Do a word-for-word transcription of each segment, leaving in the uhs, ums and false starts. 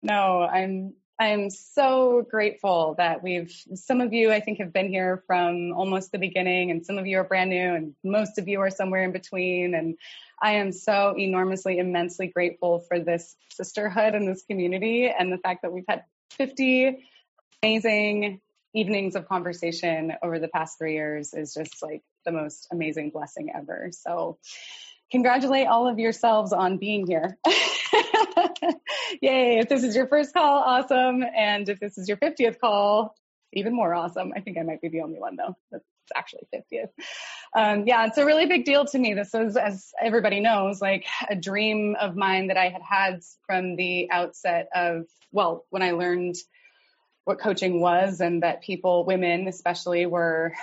No, I'm I'm so grateful that we've, some of you I think have been here from almost the beginning, and some of you are brand new, and most of you are somewhere in between. And I am so enormously, immensely grateful for this sisterhood and this community, and the fact that we've had fifty amazing evenings of conversation over the past three years is just like the most amazing blessing ever. So congratulate all of yourselves on being here. Yay. If this is your first call, awesome. And if this is your fiftieth call, even more awesome. I think I might be the only one though. That's actually fiftieth. Um, yeah, it's a really big deal to me. This is, as everybody knows, like a dream of mine that I had had from the outset of, well, when I learned what coaching was, and that people, women especially, were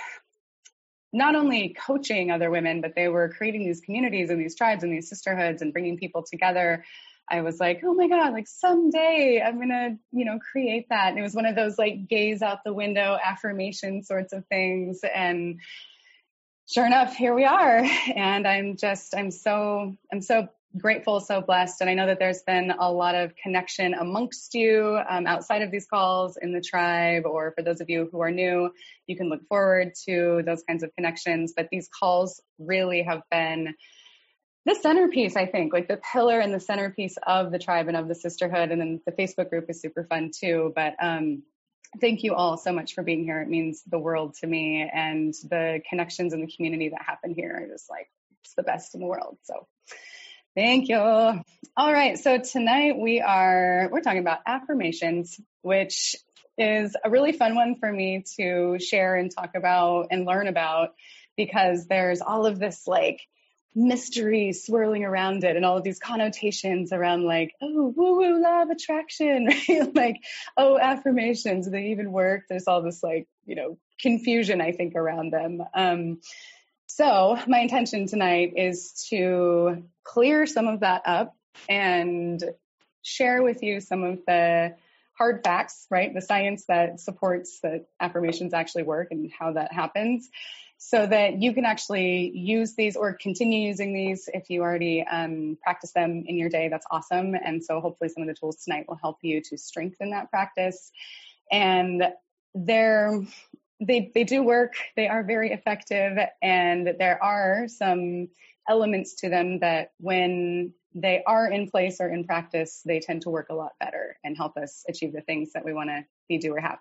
not only coaching other women, but they were creating these communities and these tribes and these sisterhoods and bringing people together. I was like, oh my God, like someday I'm going to, you know, create that. And it was one of those like gaze out the window affirmation sorts of things. And sure enough, here we are. And I'm just, I'm so, I'm so grateful, so blessed. And I know that there's been a lot of connection amongst you um, outside of these calls in the tribe, or for those of you who are new, you can look forward to those kinds of connections. But these calls really have been the centerpiece, I think, like the pillar and the centerpiece of the tribe and of the sisterhood. And then the Facebook group is super fun too. But um, thank you all so much for being here. It means the world to me, and the connections in the community that happen here are just like, it's the best in the world. So thank you. All right. So tonight we are, we're talking about affirmations, which is a really fun one for me to share and talk about and learn about, because there's all of this like mystery swirling around it, and all of these connotations around like, oh, woo woo, law of attraction, right? Like, oh, affirmations, do they even work? There's all this like, you know, confusion, I think, around them. Um, so my intention tonight is to clear some of that up and share with you some of the hard facts, right? The science that supports that affirmations actually work and how that happens, so that you can actually use these or continue using these. If you already um, practice them in your day, that's awesome. And so hopefully some of the tools tonight will help you to strengthen that practice. And they're, they, they do work. They are very effective. And there are some elements to them that when they are in place or in practice, they tend to work a lot better and help us achieve the things that we want to be, do, or have.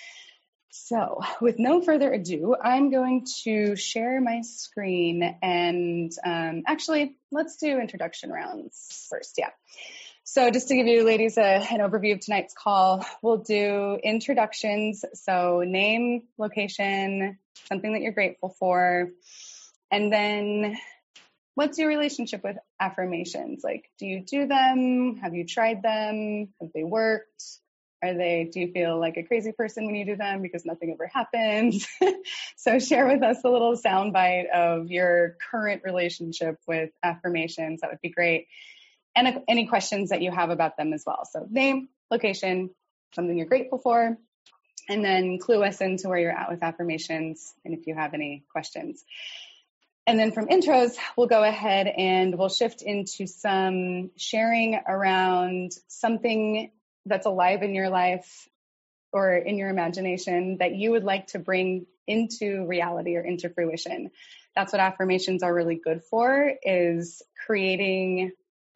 So with no further ado, I'm going to share my screen, and um, actually, let's do introduction rounds first. Yeah. So just to give you ladies a, an overview of tonight's call, we'll do introductions. So name, location, something that you're grateful for, and then what's your relationship with affirmations? Like, do you do them? Have you tried them? Have they worked? Are they, do you feel like a crazy person when you do them because nothing ever happens? So share with us a little soundbite of your current relationship with affirmations. That would be great. And any questions that you have about them as well. So name, location, something you're grateful for, and then clue us into where you're at with affirmations, and if you have any questions. And then from intros, we'll go ahead and we'll shift into some sharing around something that's alive in your life or in your imagination that you would like to bring into reality or into fruition. That's what affirmations are really good for, is creating,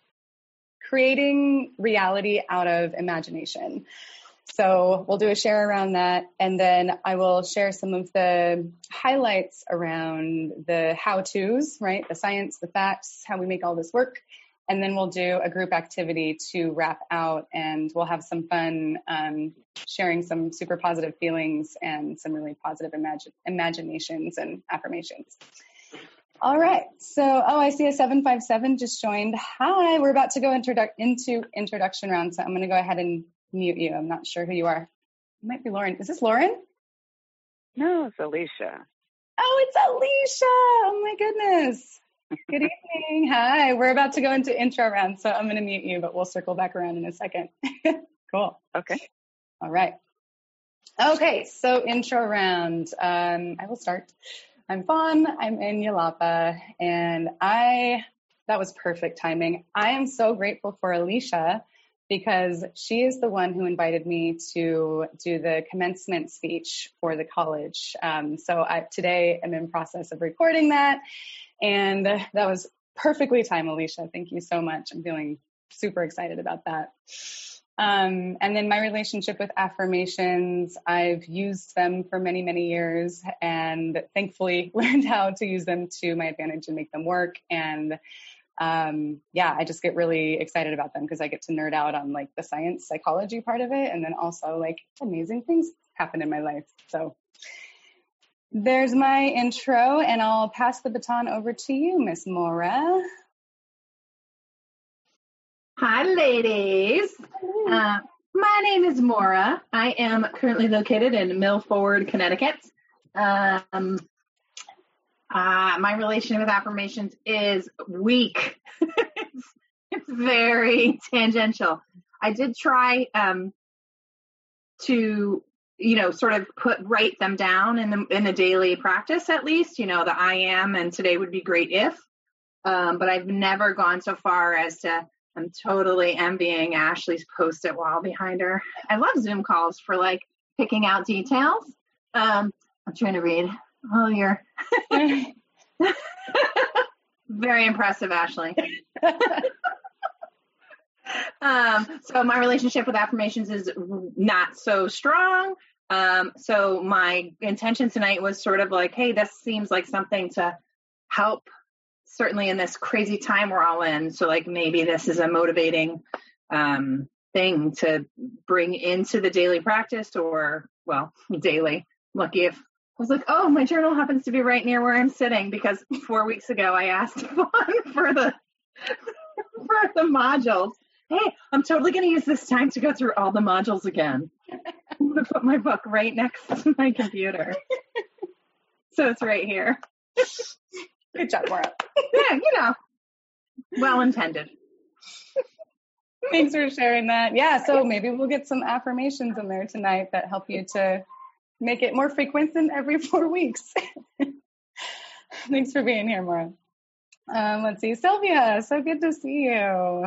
creating reality out of imagination. So we'll do a share around that, and then I will share some of the highlights around the how-tos, right? The science, the facts, how we make all this work. And then we'll do a group activity to wrap out, and we'll have some fun um, sharing some super positive feelings and some really positive imagine, imaginations and affirmations. All right. So, oh, I see a seven five seven just joined. Hi, we're about to go introdu- into introduction round. So I'm going to go ahead and mute you. I'm not sure who you are. It might be Lauren. Is this Lauren? No, it's Alicia. Oh, it's Alicia. Oh my goodness. Good evening. Hi. We're about to go into intro round, so I'm going to mute you, but we'll circle back around in a second. Cool. Okay. All right. Okay. So intro round. Um, I will start. I'm Fawn. I'm in Yelapa, and I, that was perfect timing. I am so grateful for Alicia because she is the one who invited me to do the commencement speech for the college. Um, so I, today I'm in process of recording that, and that was perfectly timed, Alicia. Thank you so much. I'm feeling super excited about that. Um, and then my relationship with affirmations, I've used them for many, many years and thankfully learned how to use them to my advantage and make them work. And um, yeah, I just get really excited about them because I get to nerd out on like the science psychology part of it. And then also like amazing things happen in my life. So there's my intro, and I'll pass the baton over to you, Miss Maura. Hi, ladies. Uh, my name is Maura. I am currently located in Milford, Connecticut. Um, uh, my relation with affirmations is weak. it's, it's very tangential. I did try um, to, you know, sort of put write them down in the in a daily practice, at least. You know, the I am and today would be great if. Um, but I've never gone so far as to. I'm totally envying Ashley's post-it wall behind her. I love Zoom calls for like picking out details. Um, I'm trying to read. Oh, you're very impressive, Ashley. um, so my relationship with affirmations is not so strong. Um, so my intention tonight was sort of like, hey, this seems like something to help. Certainly in this crazy time we're all in. So like maybe this is a motivating um, thing to bring into the daily practice or, well, daily. Lucky if I was like, oh, my journal happens to be right near where I'm sitting because four weeks ago I asked one for the, for the modules. Hey, I'm totally going to use this time to go through all the modules again. I'm going to put my book right next to my computer. So it's right here. Good job, Maura. Yeah, you know, well intended. Thanks for sharing that. Yeah, so maybe we'll get some affirmations in there tonight that help you to make it more frequent than every four weeks. Thanks for being here, Maura. Um, let's see, Sylvia, so good to see you.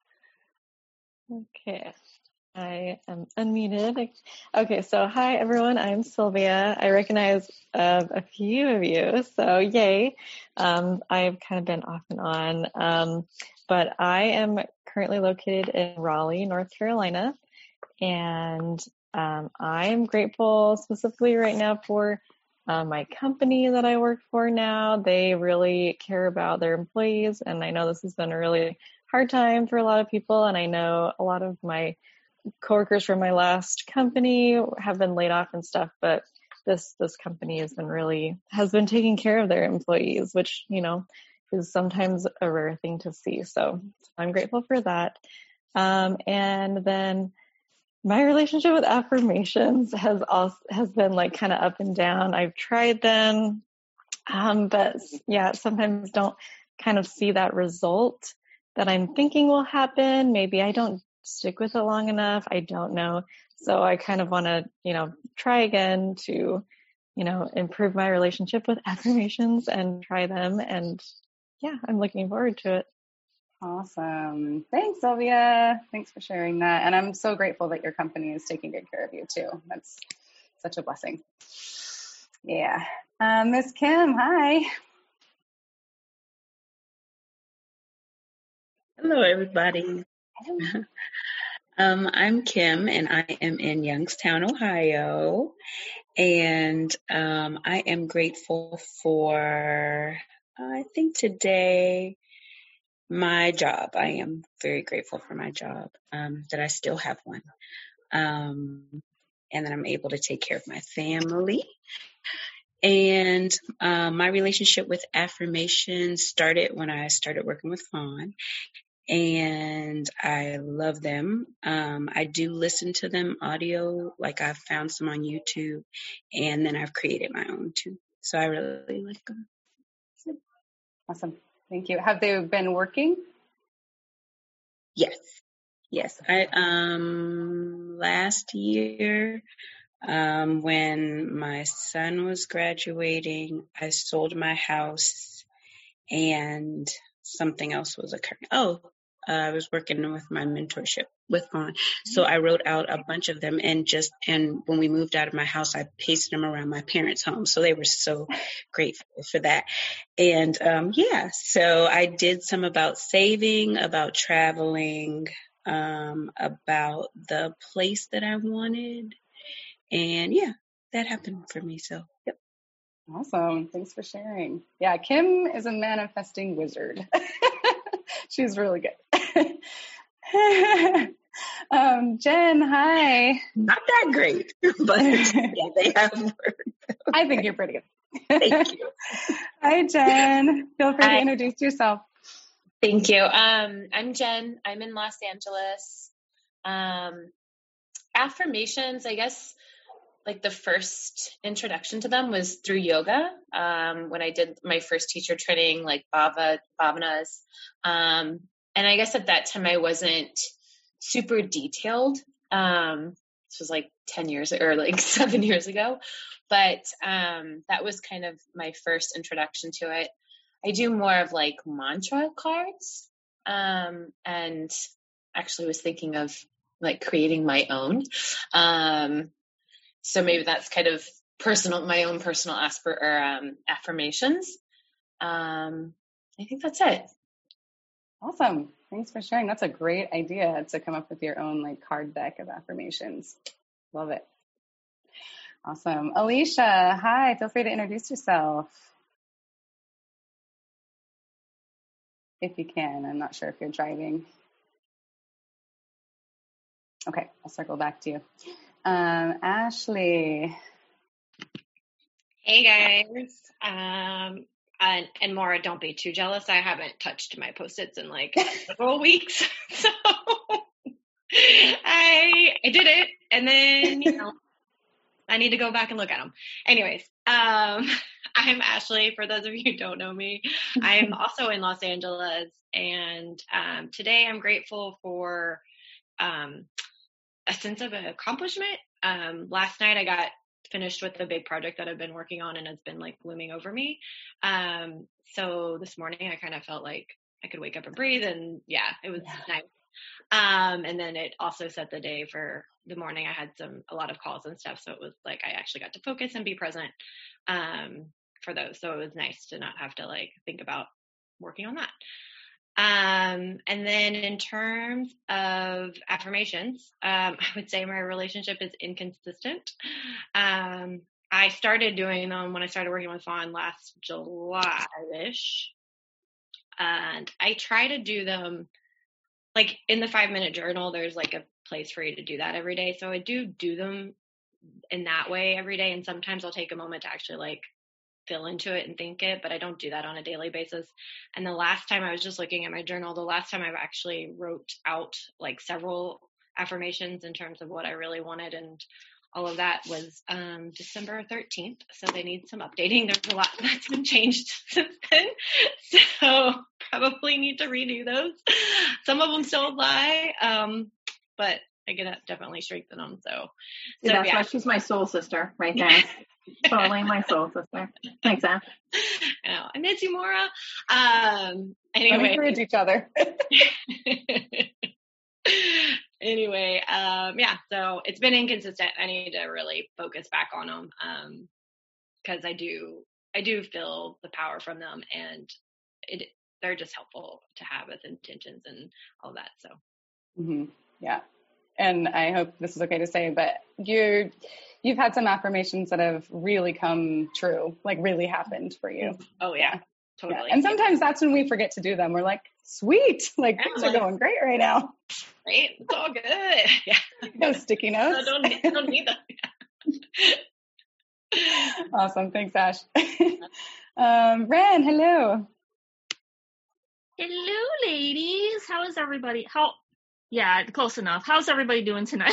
Okay, I am unmuted. Okay, so hi everyone, I'm Sylvia. I recognize uh, a few of you, so yay. Um, I've kind of been off and on, um, but I am currently located in Raleigh, North Carolina, and um, I'm grateful specifically right now for uh, my company that I work for now. They really care about their employees, and I know this has been a really hard time for a lot of people, and I know a lot of my coworkers from my last company have been laid off and stuff, but this this company has been really has been taking care of their employees, which, you know, is sometimes a rare thing to see. So I'm grateful for that. Um, and then my relationship with affirmations has also has been like kind of up and down. I've tried them, um, but yeah, sometimes don't kind of see that result that I'm thinking will happen. Maybe I don't stick with it long enough. I don't know. So I kind of want to, you know, try again to, you know, improve my relationship with affirmations and try them. And yeah, I'm looking forward to it. Awesome. Thanks, Sylvia. Thanks for sharing that. And I'm so grateful that your company is taking good care of you too. That's such a blessing. Yeah. Um, Miss Kim, hi. Hello, everybody. um, I'm Kim, and I am in Youngstown, Ohio. And um, I am grateful for, I think today, my job. I am very grateful for my job, um, that I still have one. Um, and that I'm able to take care of my family. And um, my relationship with affirmations started when I started working with Fawn. And I love them. Um, I do listen to them audio, like I've found some on YouTube, and then I've created my own too. So I really like them. Awesome. Thank you. Have they been working? Yes. Yes. I, um, last year, um, when my son was graduating, I sold my house and something else was occurring. Oh, uh, I was working with my mentorship with Fawn. So I wrote out a bunch of them, and just, and when we moved out of my house, I pasted them around my parents' home. So they were so grateful for that. And um, yeah, so I did some about saving, about traveling, um, about the place that I wanted. And yeah, that happened for me. So, yep. Awesome. Thanks for sharing. Yeah, Kim is a manifesting wizard. She's really good. um, Jen, hi. Not that great, but yeah, they have worked. I think you're pretty good. Thank you. Hi, Jen. Feel free Hi. to introduce yourself. Thank you. Um, I'm Jen. I'm in Los Angeles. Um, affirmations, I guess, like the first introduction to them was through yoga. Um, when I did my first teacher training, like Bhava, Bhavanas. Um, and I guess at that time I wasn't super detailed. Um, this was like ten years or like seven years ago, but, um, that was kind of my first introduction to it. I do more of like mantra cards, um, and actually was thinking of like creating my own. Um, so maybe that's kind of personal, my own personal aspir- or, um, affirmations. Um, I think that's it. Awesome. Thanks for sharing. That's a great idea to come up with your own like card deck of affirmations. Love it. Awesome. Alicia, hi. Feel free to introduce yourself. If you can. I'm not sure if you're driving. Okay, I'll circle back to you. Um, Ashley. Hey guys. Um, and, and Maura, don't be too jealous. I haven't touched my Post-its in like several weeks. So I I did it, and then you know I need to go back and look at them. Anyways, um, I'm Ashley. For those of you who don't know me, I'm also in Los Angeles, and um, today I'm grateful for um, a sense of accomplishment. Um, last night I got finished with the big project that I've been working on and has been like looming over me. Um, so this morning I kind of felt like I could wake up and breathe, and yeah, it was yeah. nice. Um, and then it also set the day for the morning. I had some, a lot of calls and stuff. So it was like, I actually got to focus and be present, um, for those. So it was nice to not have to like think about working on that. Um, and then in terms of affirmations, um, I would say my relationship is inconsistent. Um, I started doing them when I started working with Fawn last July-ish. And I try to do them like in the five minute journal. There's like a place for you to do that every day. So I do do them in that way every day. And sometimes I'll take a moment to actually like feel into it and think it, but I don't do that on a daily basis. And the last time I was just looking at my journal, the last time I've actually wrote out like several affirmations in terms of what I really wanted and all of that was um, December thirteenth. So they need some updating. There's a lot that's been changed since then. So probably need to redo those. Some of them still apply, um, but I can definitely strengthen them. So, so yeah, that's yeah. why she's my soul sister right there. Totally my soul sister. Thanks, Ash. I know. I miss you, Maura. Um, anyway. We encourage each other. Anyway, um, yeah, so it's been inconsistent. I need to really focus back on them, um, because I do, I do feel the power from them, and it, they're just helpful to have as intentions and all that. So, mm-hmm. Yeah. And I hope this is okay to say, but you, you've had some affirmations that have really come true, like really happened for you. Oh yeah, totally. Yeah. And sometimes that's when we forget to do them. We're like, sweet, like yeah, things are going great right now. Right, it's all good. Yeah. No sticky notes. I don't, I don't need them. Awesome, thanks, Ash. um, Ren, hello. Hello, ladies. How is everybody? How? Yeah, close enough. How's everybody doing tonight?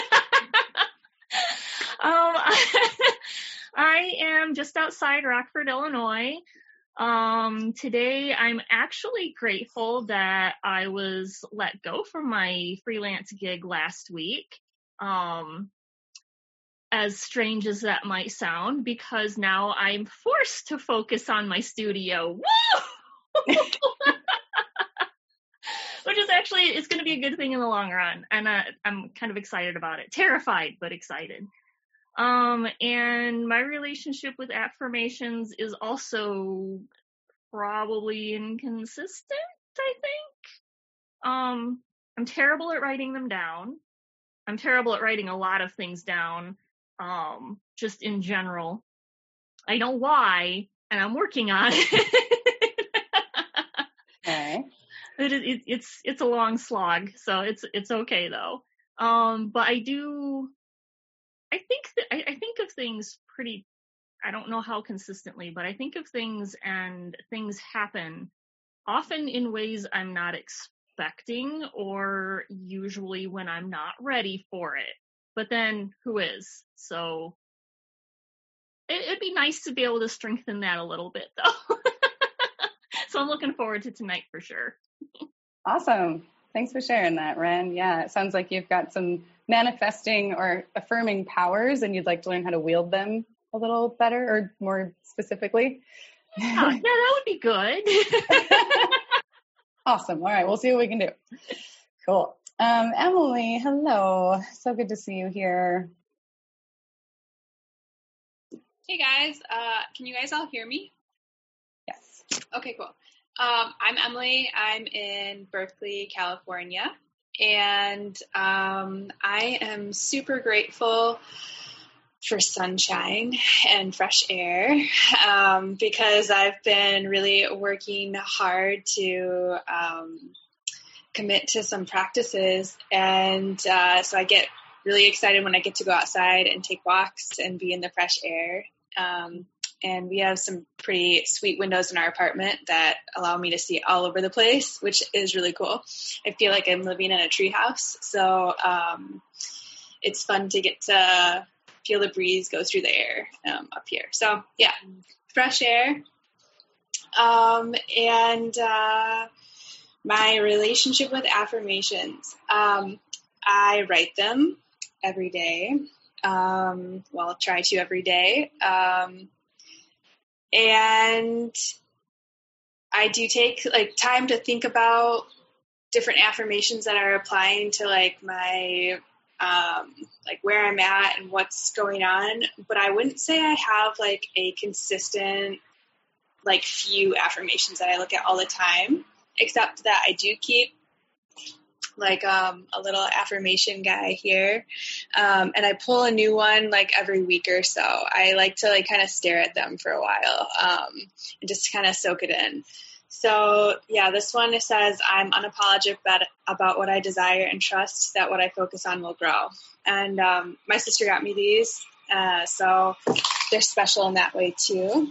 um, I am just outside Rockford, Illinois. Um, today I'm actually grateful that I was let go from my freelance gig last week. Um, as strange as that might sound, because now I'm forced to focus on my studio. Woo! which is actually, it's going to be a good thing in the long run. And uh, I'm kind of excited about it. Terrified, but excited. Um, and my relationship with affirmations is also probably inconsistent, I think. Um, I'm terrible at writing them down. I'm terrible at writing a lot of things down, um, just in general. I know why, and I'm working on it. Okay. It, it, it's it's a long slog, so it's it's okay though. Um, but I do, I think that I, I think of things pretty. I don't know how consistently, but I think of things and things happen often in ways I'm not expecting, or usually when I'm not ready for it. But then who is? So it, it'd be nice to be able to strengthen that a little bit though. So I'm looking forward to tonight for sure. Awesome. Thanks for sharing that, Ren. Yeah, it sounds like you've got some manifesting or affirming powers and you'd like to learn how to wield them a little better or more specifically. Yeah, yeah, that would be good. Awesome. All right, we'll see what we can do. Cool. Um, Emily, hello. So good to see you here. Hey guys, uh, can you guys all hear me? Yes. Okay, cool. Um, I'm Emily. I'm in Berkeley, California, and um, I am super grateful for sunshine and fresh air um, because I've been really working hard to um, commit to some practices, and uh, so I get really excited when I get to go outside and take walks and be in the fresh air. Um, And we have some pretty sweet windows in our apartment that allow me to see all over the place, which is really cool. I feel like I'm living in a treehouse. So um, it's fun to get to feel the breeze go through the air um, up here. So yeah, fresh air. Um, and uh, my relationship with affirmations. Um, I write them every day. Um, well, try to every day. Um, And I do take like time to think about different affirmations that are applying to like my, um, like where I'm at and what's going on. But I wouldn't say I have like a consistent, like few affirmations that I look at all the time, except that I do keep like um, a little affirmation guy here. Um, and I pull a new one like every week or so. I like to like kind of stare at them for a while um, and just kind of soak it in. So yeah, this one says, I'm unapologetic about, about what I desire and trust that what I focus on will grow. And um, my sister got me these, uh, so they're special in that way too.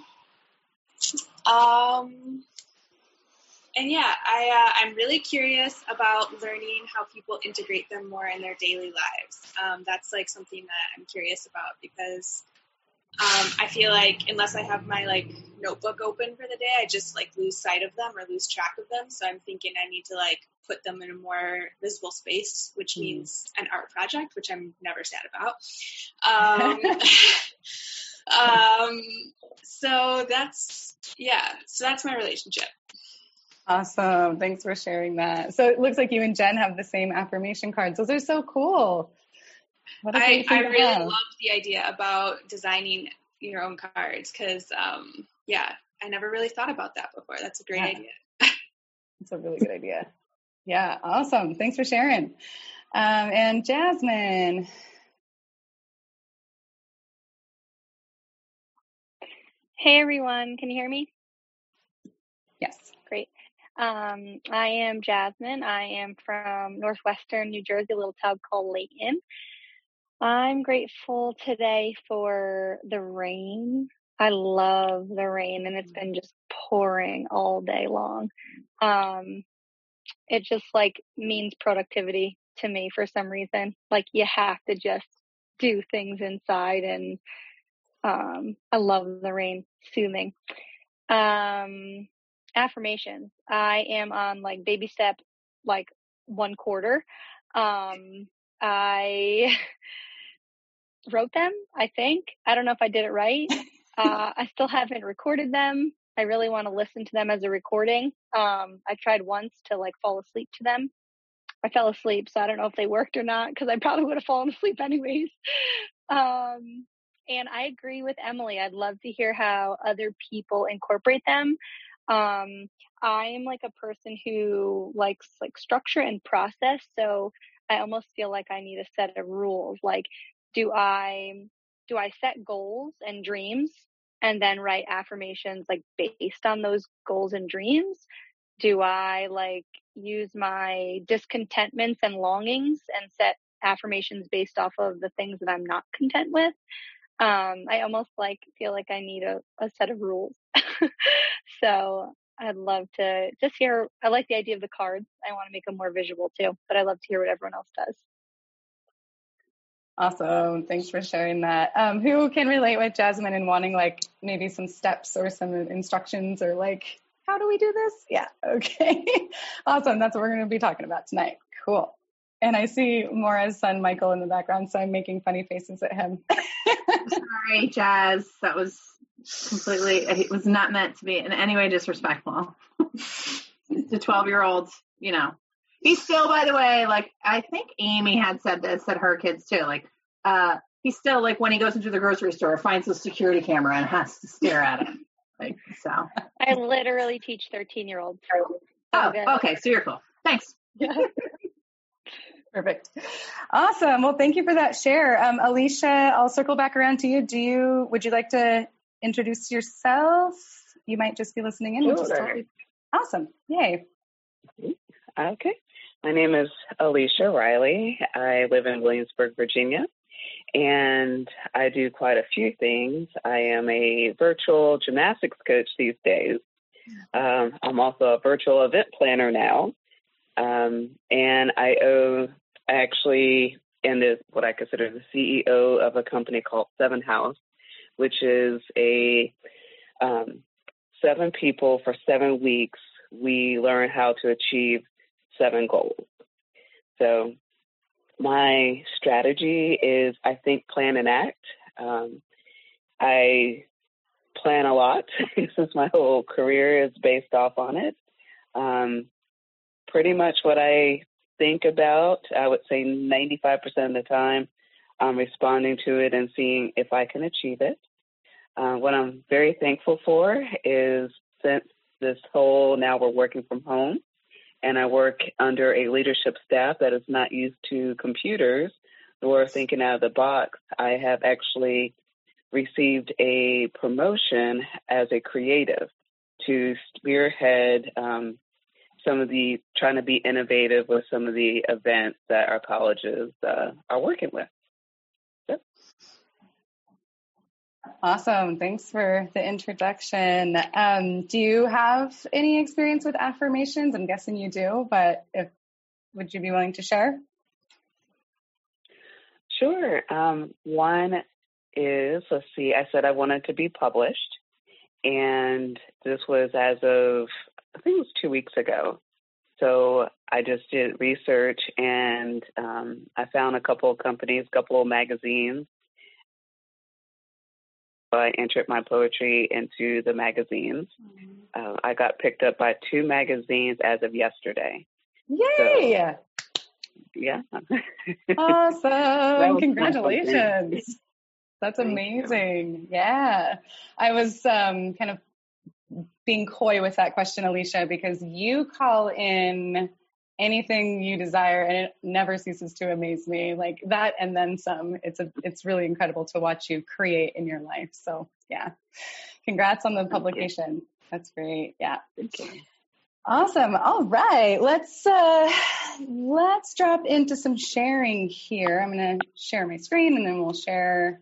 Um, And yeah, I, uh, I'm really curious about learning how people integrate them more in their daily lives. Um, that's like something that I'm curious about because um, I feel like unless I have my like notebook open for the day, I just like lose sight of them or lose track of them. So I'm thinking I need to like put them in a more visible space, which mm-hmm. means an art project, which I'm never sad about. Um, um, so that's, yeah, so that's my relationship. Awesome. Thanks for sharing that. So it looks like you and Jen have the same affirmation cards. Those are so cool. What a I, I really have. love the idea about designing your own cards because, um, yeah, I never really thought about that before. That's a great yeah. idea. That's a really good idea. Yeah, awesome. Thanks for sharing. Um, and Jasmine. Hey, everyone. Can you hear me? Yes. Great. Um, I am Jasmine. I am from northwestern New Jersey, a little town called Layton. I'm grateful today for the rain. I love the rain, and it's been just pouring all day long. Um, it just like means productivity to me for some reason. Like you have to just do things inside, and um, I love the rain. Soothing. Um, affirmations. I am on like baby step, like one quarter. Um, I wrote them, I think. I don't know if I did it right. Uh, I still haven't recorded them. I really want to listen to them as a recording. Um, I tried once to like fall asleep to them. I fell asleep, so I don't know if they worked or not, because I probably would have fallen asleep anyways. Um, and I agree with Emily. I'd love to hear how other people incorporate them. Um, I'm like a person who likes like structure and process. So I almost feel like I need a set of rules. Like, do I, do I set goals and dreams and then write affirmations like based on those goals and dreams? Do I like use my discontentments and longings and set affirmations based off of the things that I'm not content with? Um, I almost like feel like I need a, a set of rules. So I'd love to just hear. I like the idea of the cards. I want to make them more visual too, but I love to hear what everyone else does. Awesome. Thanks for sharing that. Um, who can relate with Jasmine and wanting like maybe some steps or some instructions or like, how do we do this? Yeah. Okay. Awesome. That's what we're going to be talking about tonight. Cool. And I see Mora's son, Michael, in the background, so I'm making funny faces at him. Sorry, Jazz. That was completely, it was not meant to be in any way disrespectful. The twelve-year-old, you know. He's still, by the way, like, I think Amy had said this at her kids, too. Like, uh, he's still, like, when he goes into the grocery store, finds the security camera and has to stare at it. Like, so. I literally teach thirteen-year-olds. Oh, okay. So you're cool. Thanks. Yeah. Perfect. Awesome. Well, thank you for that share. Um, Alicia, I'll circle back around to you. Do you, would you like to introduce yourself? You might just be listening in. Sure. Just totally... Awesome. Yay. Okay. My name is Alicia Riley. I live in Williamsburg, Virginia, and I do quite a few things. I am a virtual gymnastics coach these days. Um, I'm also a virtual event planner now. Um, and I owe actually am the, what I consider the C E O of a company called Seven House, which is a um, seven people for seven weeks. We learn how to achieve seven goals. So my strategy is I think, plan, and act. Um, I plan a lot since my whole career is based off on it. Um, pretty much what I think about, I would say ninety-five percent of the time, I'm responding to it and seeing if I can achieve it. Uh, what I'm very thankful for is since this whole, now we're working from home, and I work under a leadership staff that is not used to computers or thinking out of the box, I have actually received a promotion as a creative to spearhead um, some of the, trying to be innovative with some of the events that our colleges uh, are working with. Yep. Awesome. Thanks for the introduction. Um, do you have any experience with affirmations? I'm guessing you do, but if would you be willing to share? Sure. Um, one is, let's see, I said I wanted to be published, and this was as of, I think it was two weeks ago. So I just did research, and um, I found a couple of companies, a couple of magazines. I entered my poetry into the magazines. Mm-hmm. Uh, I got picked up by two magazines as of yesterday. Yay! So, yeah. Awesome. Congratulations. That's amazing. Yeah. I was um, kind of being coy with that question, Alicia, because you call in anything you desire and it never ceases to amaze me. Like that and then some. It's a it's really incredible to watch you create in your life. So yeah. Congrats on the publication. That's great. Yeah. Thank you. Awesome. All right. Let's uh let's drop into some sharing here. I'm gonna share my screen and then we'll share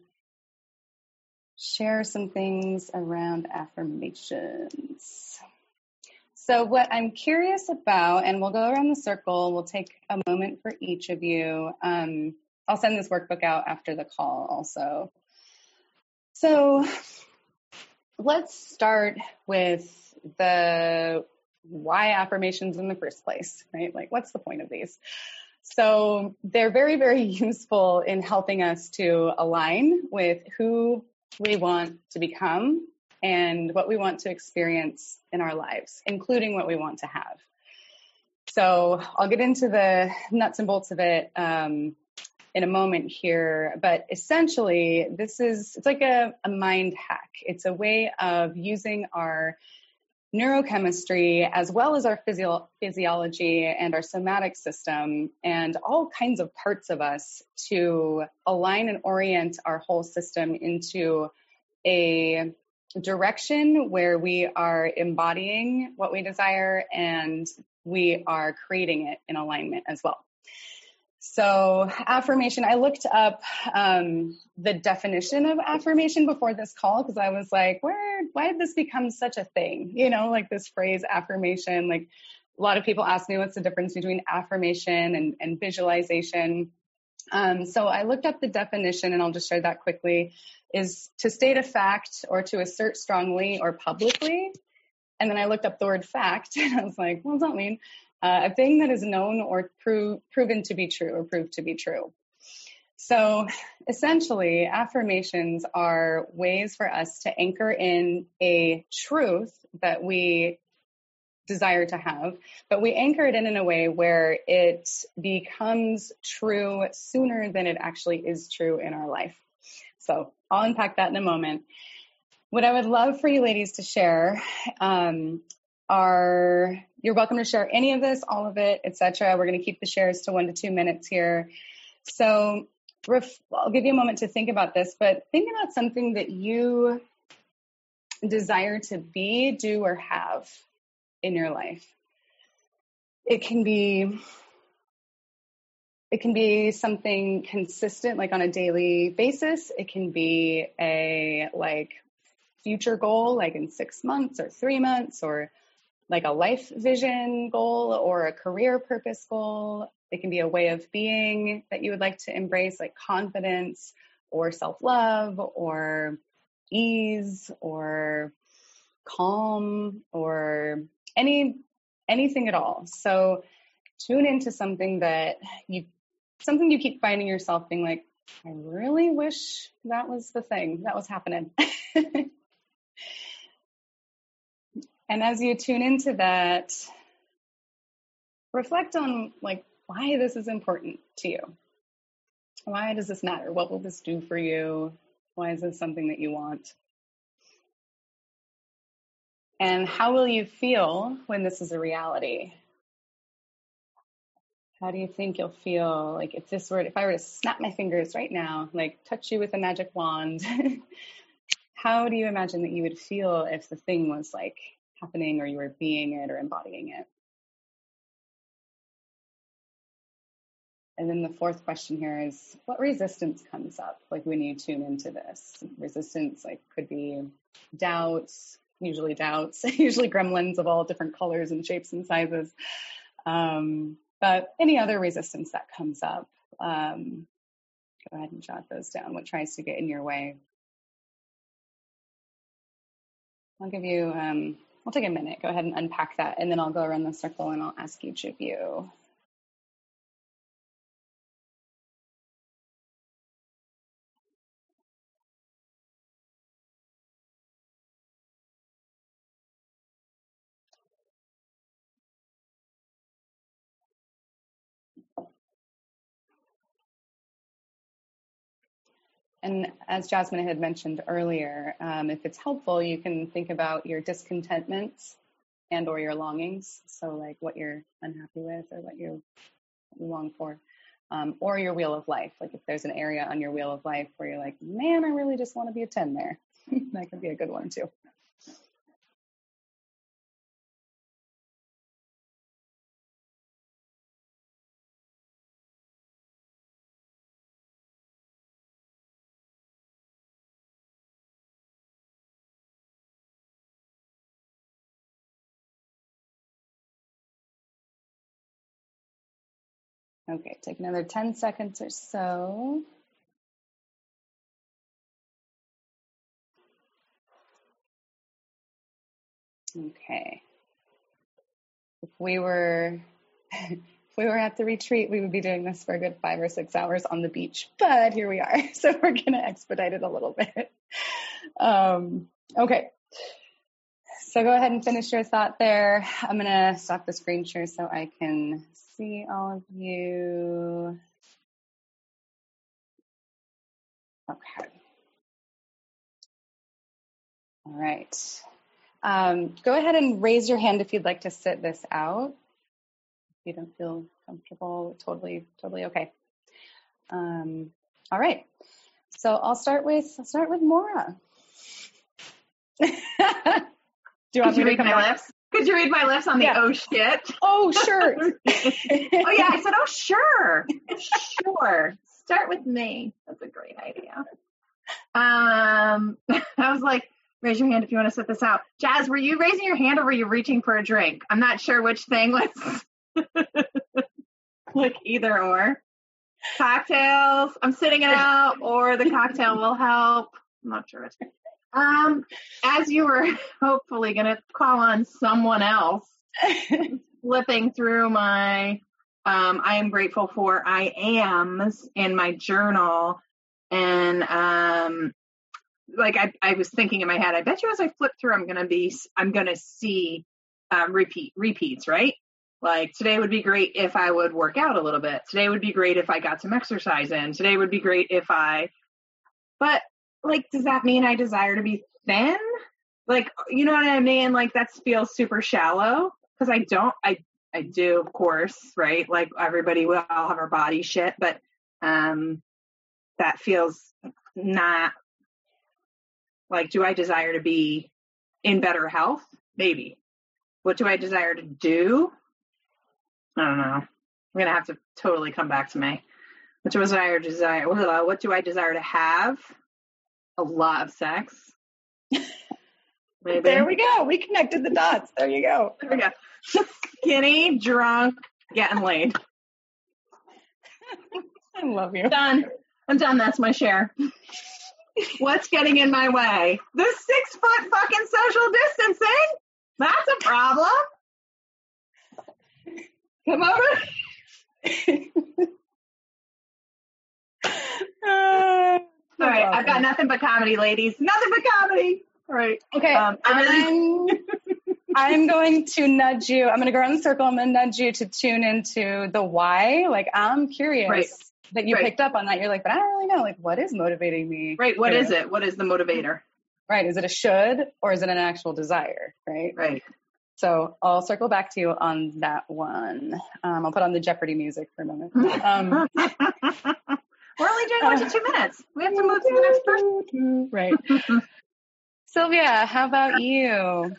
share some things around affirmations. So what I'm curious about, and we'll go around the circle, we'll take a moment for each of you. Um, I'll send this workbook out after the call also. So let's start with the why affirmations in the first place, right? Like, what's the point of these? So they're very, very useful in helping us to align with who we want to become and what we want to experience in our lives, including what we want to have. So I'll get into the nuts and bolts of it um, in a moment here, but essentially this is, it's like a, a mind hack. It's a way of using our neurochemistry as well as our physio- physiology and our somatic system and all kinds of parts of us to align and orient our whole system into a direction where we are embodying what we desire and we are creating it in alignment as well. So affirmation, I looked up um, the definition of affirmation before this call because I was like, where, why did this become such a thing? You know, like this phrase affirmation, like a lot of people ask me what's the difference between affirmation and, and visualization. Um, so I looked up the definition and I'll just share that quickly, is to state a fact or to assert strongly or publicly. And then I looked up the word fact and I was like, what does that mean? Uh, a thing that is known or pro- proven to be true or proved to be true. So essentially, affirmations are ways for us to anchor in a truth that we desire to have, but we anchor it in in a way where it becomes true sooner than it actually is true in our life. So I'll unpack that in a moment. What I would love for you ladies to share um, are, you're welcome to share any of this, all of it, et cetera. We're going to keep the shares to one to two minutes here. So ref, I'll give you a moment to think about this, but think about something that you desire to be, do, or have in your life. It can be, it can be something consistent, like on a daily basis. It can be a like future goal, like in six months or three months, or like a life vision goal or a career purpose goal. It can be a way of being that you would like to embrace, like confidence or self-love or ease or calm or any anything at all. So tune into something that you something you keep finding yourself being like, I really wish that was the thing that was happening. And as you tune into that, reflect on like why this is important to you. Why does this matter? What will this do for you? Why is this something that you want? And how will you feel when this is a reality? How do you think you'll feel like if this were, if I were to snap my fingers right now, like touch you with a magic wand, how do you imagine that you would feel if the thing was like happening or you were being it or embodying it? And then the fourth question here is, what resistance comes up like when you tune into this? Resistance like could be doubts, usually doubts, usually gremlins of all different colors and shapes and sizes. Um, but any other resistance that comes up, um, go ahead and jot those down. What tries to get in your way? I'll give you, um, I'll take a minute. Go ahead and unpack that, and then I'll go around the circle and I'll ask each of you. And as Jasmine had mentioned earlier, um, if it's helpful, you can think about your discontentments and or your longings. So like what you're unhappy with or what you long for, um, or your wheel of life. Like if there's an area on your wheel of life where you're like, man, I really just want to be a ten there. That could be a good one too. Okay, take another ten seconds or so. Okay. If we were if we were at the retreat, we would be doing this for a good five or six hours on the beach, but here we are. So we're going to expedite it a little bit. Um, okay. So go ahead and finish your thought there. I'm going to stop the screen share so I can see all of you. Okay. All right. Um, go ahead and raise your hand if you'd like to sit this out. If you don't feel comfortable, totally, totally okay. Um, all right. So I'll start with I'll start with Maura. Do you want Could you me read to my come lips? Could you read my lips on the Yeah. oh shit? Oh, sure. Oh yeah, I said, oh sure. Sure. Start with me. That's a great idea. Um I was like, raise your hand if you want to sit this out. Jazz, were you raising your hand or were you reaching for a drink? I'm not sure which thing was like either or. Cocktails, I'm sitting it out, or the cocktail will help. I'm not sure. Um, as you were hopefully going to call on someone else, flipping through my, um, I am grateful for I ams in my journal. And, um, like I, I was thinking in my head, I bet you as I flip through, I'm going to be, I'm going to see, um, repeat repeats, right? Like today would be great if I would work out a little bit. Today would be great if I got some exercise in. Today would be great if I, but like, does that mean I desire to be thin? Like, you know what I mean? Like that feels super shallow because I don't, I, I do, of course, right? Like everybody will all have our body shit, but, um, that feels not like, do I desire to be in better health? Maybe. What do I desire to do? I don't know. I'm going to have to totally come back to me. What do I desire, desire? What do I desire to have? A lot of sex. Maybe. There we go. We connected the dots. There you go. There we go. Skinny, drunk, getting laid. I love you. Done. I'm done. That's my share. What's getting in my way? The six foot fucking social distancing? That's a problem. Come over. uh, All right, awesome. I've got nothing but comedy, ladies. Nothing but comedy. All right. Okay. Um, I'm, I'm going to nudge you. I'm going to go around the circle. I'm going to nudge you to tune into the why. Like, I'm curious right. that you right. picked up on that. You're like, but I don't really know. Like, what is motivating me? Right. What is it? What is the motivator? Right. Is it a should or is it an actual desire? Right. Right. So I'll circle back to you on that one. Um, I'll put on the Jeopardy music for a moment. Um, We're only doing one to two minutes. We have to move to the next person. Right. Sylvia, how about you?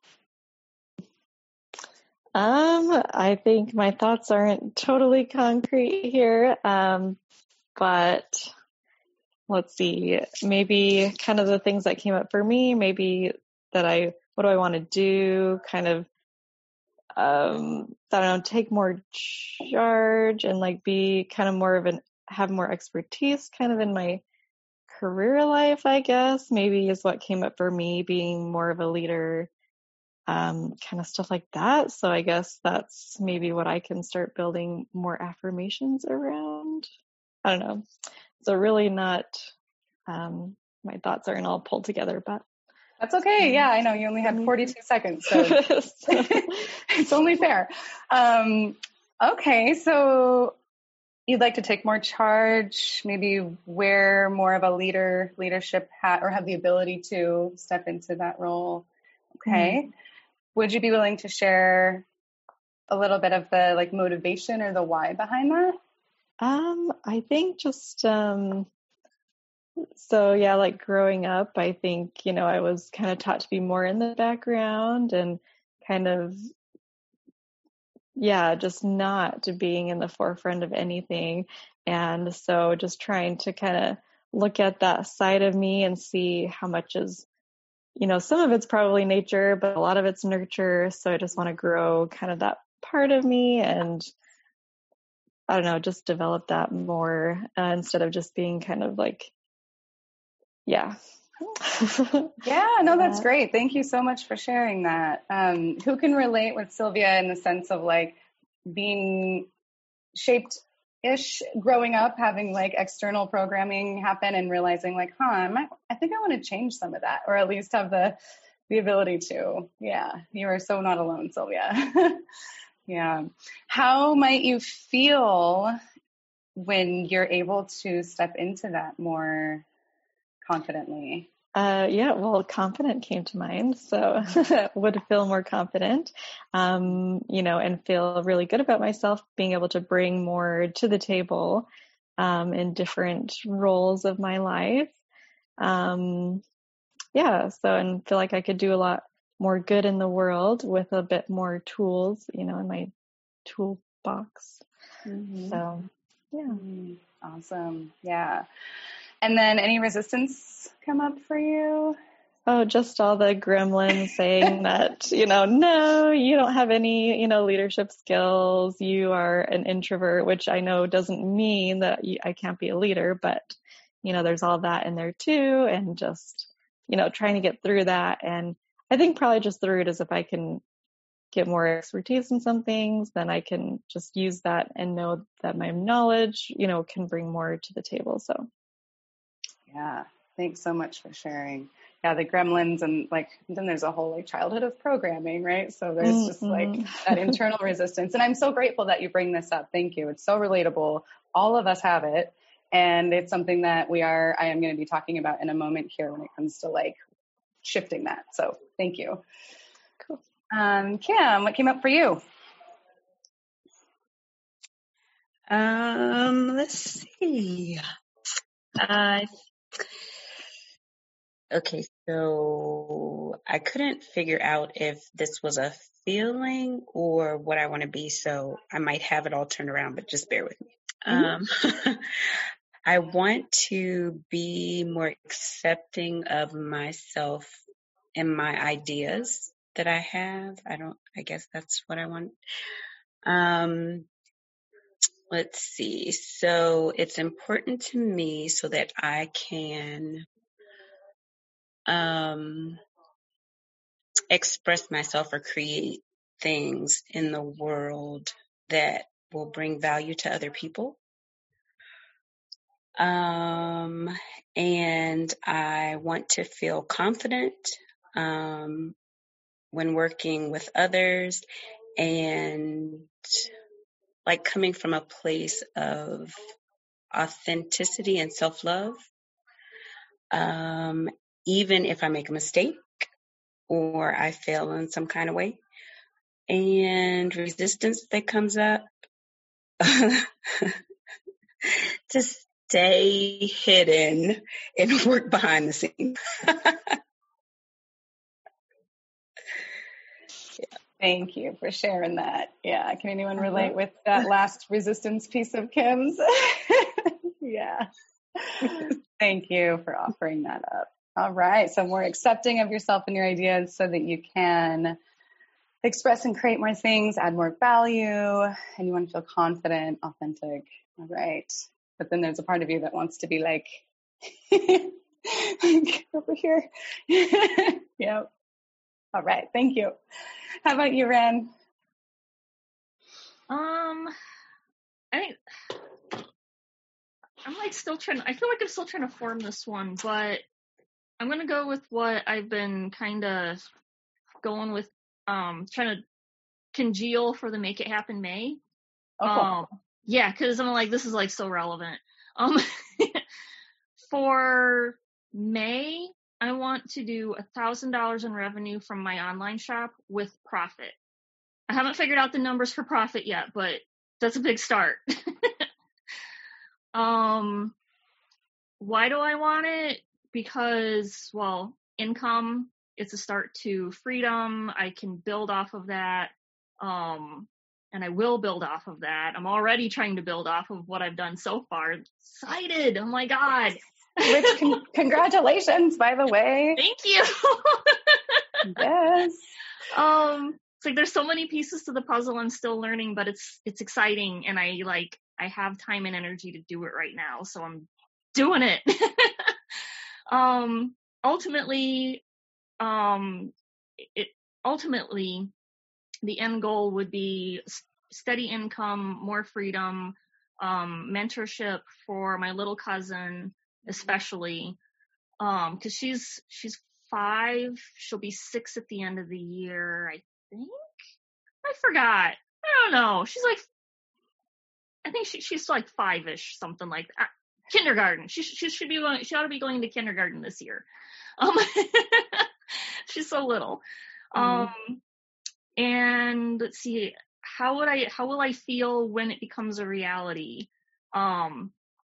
Um, I think my thoughts aren't totally concrete here, um, but let's see, maybe kind of the things that came up for me, maybe that I, what do I want to do? Kind of, um, I don't know, take more charge and like be kind of more of an, have more expertise kind of in my career life, I guess, maybe is what came up for me, being more of a leader, um, kind of stuff like that. So I guess that's maybe what I can start building more affirmations around. I don't know. So really not, um, my thoughts aren't all pulled together, but that's okay. Yeah, I know you only had forty-two seconds, so it's only fair. Um, okay, so you'd like to take more charge, maybe wear more of a leader leadership hat, or have the ability to step into that role. Okay. Mm-hmm. Would you be willing to share a little bit of the like motivation or the why behind that? Um, I think just, um, so yeah, like growing up, I think, you know, I was kind of taught to be more in the background and kind of, yeah, just not being in the forefront of anything. And so just trying to kind of look at that side of me and see how much is, you know, some of it's probably nature, but a lot of it's nurture. So I just want to grow kind of that part of me and I don't know, just develop that more uh, instead of just being kind of like, yeah. Yeah, no, that's great. Thank you so much for sharing that. Um, who can relate with Sylvia in the sense of like being shaped-ish growing up, having like external programming happen and realizing like, huh, I might, I think I want to change some of that, or at least have the the ability to. Yeah, you are so not alone, Sylvia. Yeah. How might you feel when you're able to step into that more confidently? Uh, yeah, well, confident came to mind. So would feel more confident, um, you know, and feel really good about myself, being able to bring more to the table um, in different roles of my life. Um, yeah, so and feel like I could do a lot more good in the world with a bit more tools, you know, in my toolbox. Mm-hmm. So, yeah. Mm, awesome. Yeah. And then any resistance come up for you? Oh, just all the gremlins saying that, you know, no, you don't have any, you know, leadership skills. You are an introvert, which I know doesn't mean that you, I can't be a leader, but, you know, there's all that in there too. And just, you know, trying to get through that. And I think probably just through it is if I can get more expertise in some things, then I can just use that and know that my knowledge, you know, can bring more to the table. So. Yeah. Thanks so much for sharing. Yeah, the gremlins, and like then there's a whole like childhood of programming, right? So there's mm-hmm. just like that internal resistance. And I'm so grateful that you bring this up. Thank you. It's so relatable. All of us have it. And it's something that we are, I am going to be talking about in a moment here when it comes to like shifting that. So thank you. Cool. Um, Kim, what came up for you? Um, let's see. Uh, okay, so I couldn't figure out if this was a feeling or what I want to be, so I might have it all turned around, but just bear with me. Mm-hmm. Um, I want to be more accepting of myself and my ideas that I have. I don't, I guess that's what I want. Um, let's see. So it's important to me so that I can um, express myself or create things in the world that will bring value to other people. Um, and I want to feel confident um, when working with others and like coming from a place of authenticity and self-love. Um, even if I make a mistake or I fail in some kind of way, and resistance that comes up, to stay hidden and work behind the scenes. Thank you for sharing that. Yeah. Can anyone relate uh-huh. with that last resistance piece of Kim's? Yeah. Thank you for offering that up. All right. So more accepting of yourself and your ideas so that you can express and create more things, add more value, and you want to feel confident, authentic. All right. But then there's a part of you that wants to be like, over here. Yep. All right. Thank you. How about you, Ren? Um, I I'm like still trying, I feel like I'm still trying to form this one, but I'm going to go with what I've been kind of going with, um, trying to congeal for the Make It Happen May. Oh, cool. Um, yeah, because I'm like, this is like so relevant. Um, for May, I want to do a thousand dollars in revenue from my online shop with profit. I haven't figured out the numbers for profit yet, but that's a big start. um, why do I want it? Because, well, income, it's a start to freedom. I can build off of that. Um, and I will build off of that. I'm already trying to build off of what I've done so far. Excited. Oh my God. Which con- congratulations, by the way. Thank you. Yes. Um, it's like there's so many pieces to the puzzle I'm still learning, but it's it's exciting, and I like I have time and energy to do it right now, so I'm doing it. um, ultimately, um, it ultimately the end goal would be steady income, more freedom, um, mentorship for my little cousin, especially, um, because she's she's five. She'll be six at the end of the year, I think. I forgot. I don't know. She's like, I think she, she's like five-ish, something like that. Kindergarten. She, she should be going, she ought to be going to kindergarten this year. Um, she's so little. Um, mm. And let's see, how would I, how will I feel when it becomes a reality? Um,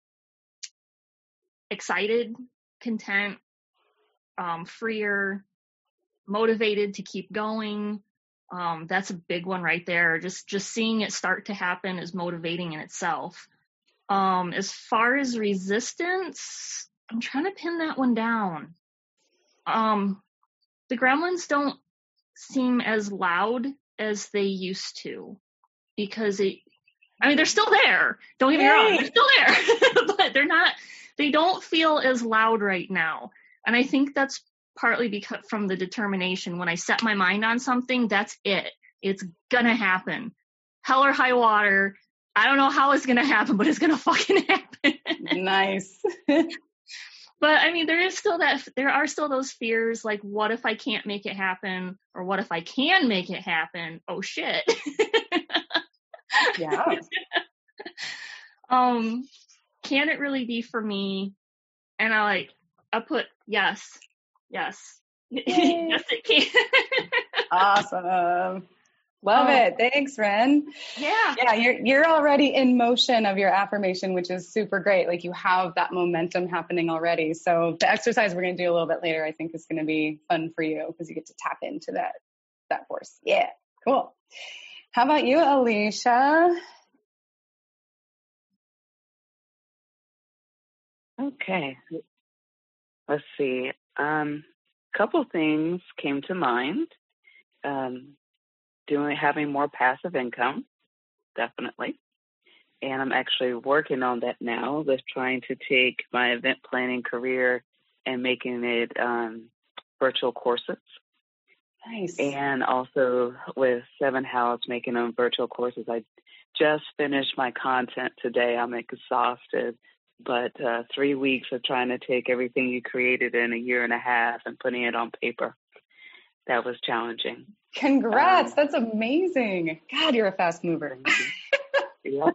excited, content, um, freer, motivated to keep going. Um, that's a big one right there. Just, just seeing it start to happen is motivating in itself. Um, as far as resistance, I'm trying to pin that one down. Um, the gremlins don't seem as loud as they used to, because it, I mean, they're still there. Don't get me wrong. They're still there, but they're not, they don't feel as loud right now. And I think that's partly because from the determination. When I set my mind on something, that's it. It's gonna happen. Hell or high water. I don't know how it's gonna happen, but it's gonna fucking happen. Nice. But I mean, there is still that, there are still those fears, like, what if I can't make it happen? Or what if I can make it happen? Oh shit. Yeah. um, can it really be for me? And I like, I put yes, yes, yes, it can. Awesome. Love oh. it. Thanks, Ren. Yeah. Yeah, you're you're already in motion of your affirmation, which is super great. Like, you have that momentum happening already. So the exercise we're going to do a little bit later, I think, is going to be fun for you, because you get to tap into that that force. Yeah, cool. How about you, Alicia? Okay. Let's see. Um, couple things came to mind. Um, doing having more passive income, definitely. And I'm actually working on that now, with trying to take my event planning career and making it um, virtual courses. Nice. And also with Seven House, making them virtual courses. I just finished my content today. I'm exhausted, but uh, three weeks of trying to take everything you created in a year and a half and putting it on paper. That was challenging. Congrats. Um, That's amazing. God, you're a fast mover. Yeah.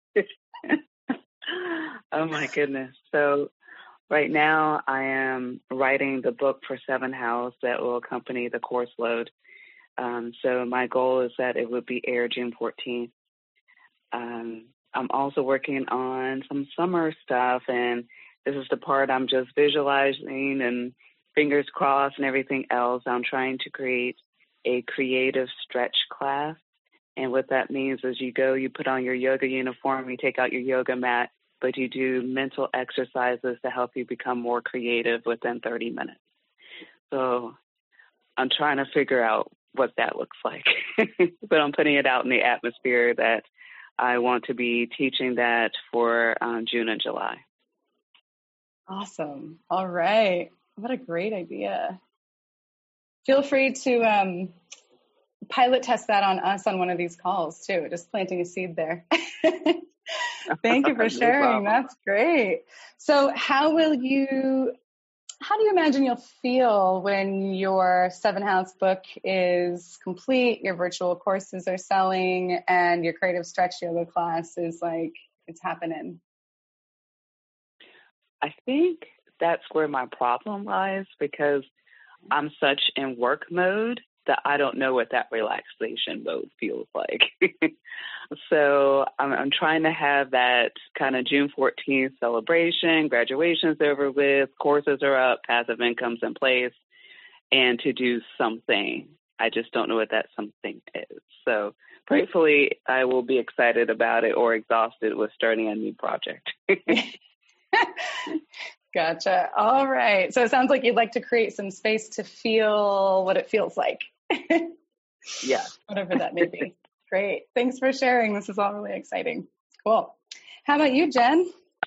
Oh my goodness. So right now I am writing the book for Seven House that will accompany the course load. Um, so my goal is that it would be aired June fourteenth. Um, I'm also working on some summer stuff, and this is the part I'm just visualizing and fingers crossed and everything else. I'm trying to create a creative stretch class. And what that means is you go, you put on your yoga uniform, you take out your yoga mat, but you do mental exercises to help you become more creative within thirty minutes. So I'm trying to figure out what that looks like, but I'm putting it out in the atmosphere that I want to be teaching that for um, June and July. Awesome. All right. What a great idea. Feel free to um, pilot test that on us on one of these calls too, just planting a seed there. Thank you for sharing. No That's great. So how will you, how do you imagine you'll feel when your Seven House book is complete, your virtual courses are selling, and your creative stretch yoga class is like, it's happening? I think that's where my problem lies, because I'm such in work mode that I don't know what that relaxation mode feels like. So I'm, I'm trying to have that kind of June fourteenth celebration, graduation's over with, courses are up, passive income's in place, and to do something. I just don't know what that something is. So gratefully, I will be excited about it or exhausted with starting a new project. Gotcha. All right. So it sounds like you'd like to create some space to feel what it feels like. Yeah. Whatever that may be. Great. Thanks for sharing. This is all really exciting. Cool. How about you, Jen?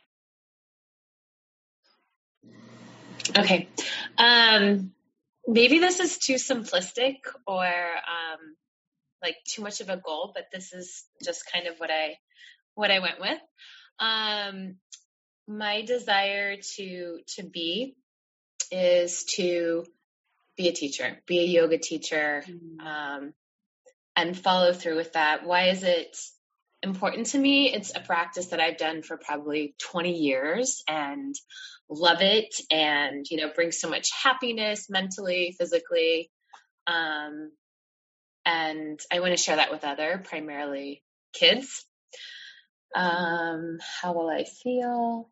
Okay. Um, maybe this is too simplistic or um, like too much of a goal, but this is just kind of what I what I went with. Um, my desire to to be is to be a teacher, be a yoga teacher, um, and follow through with that. Why is it important to me? It's a practice that I've done for probably twenty years and love it, and, you know, brings so much happiness mentally, physically. Um, and I want to share that with other, primarily kids. Um, how will I feel?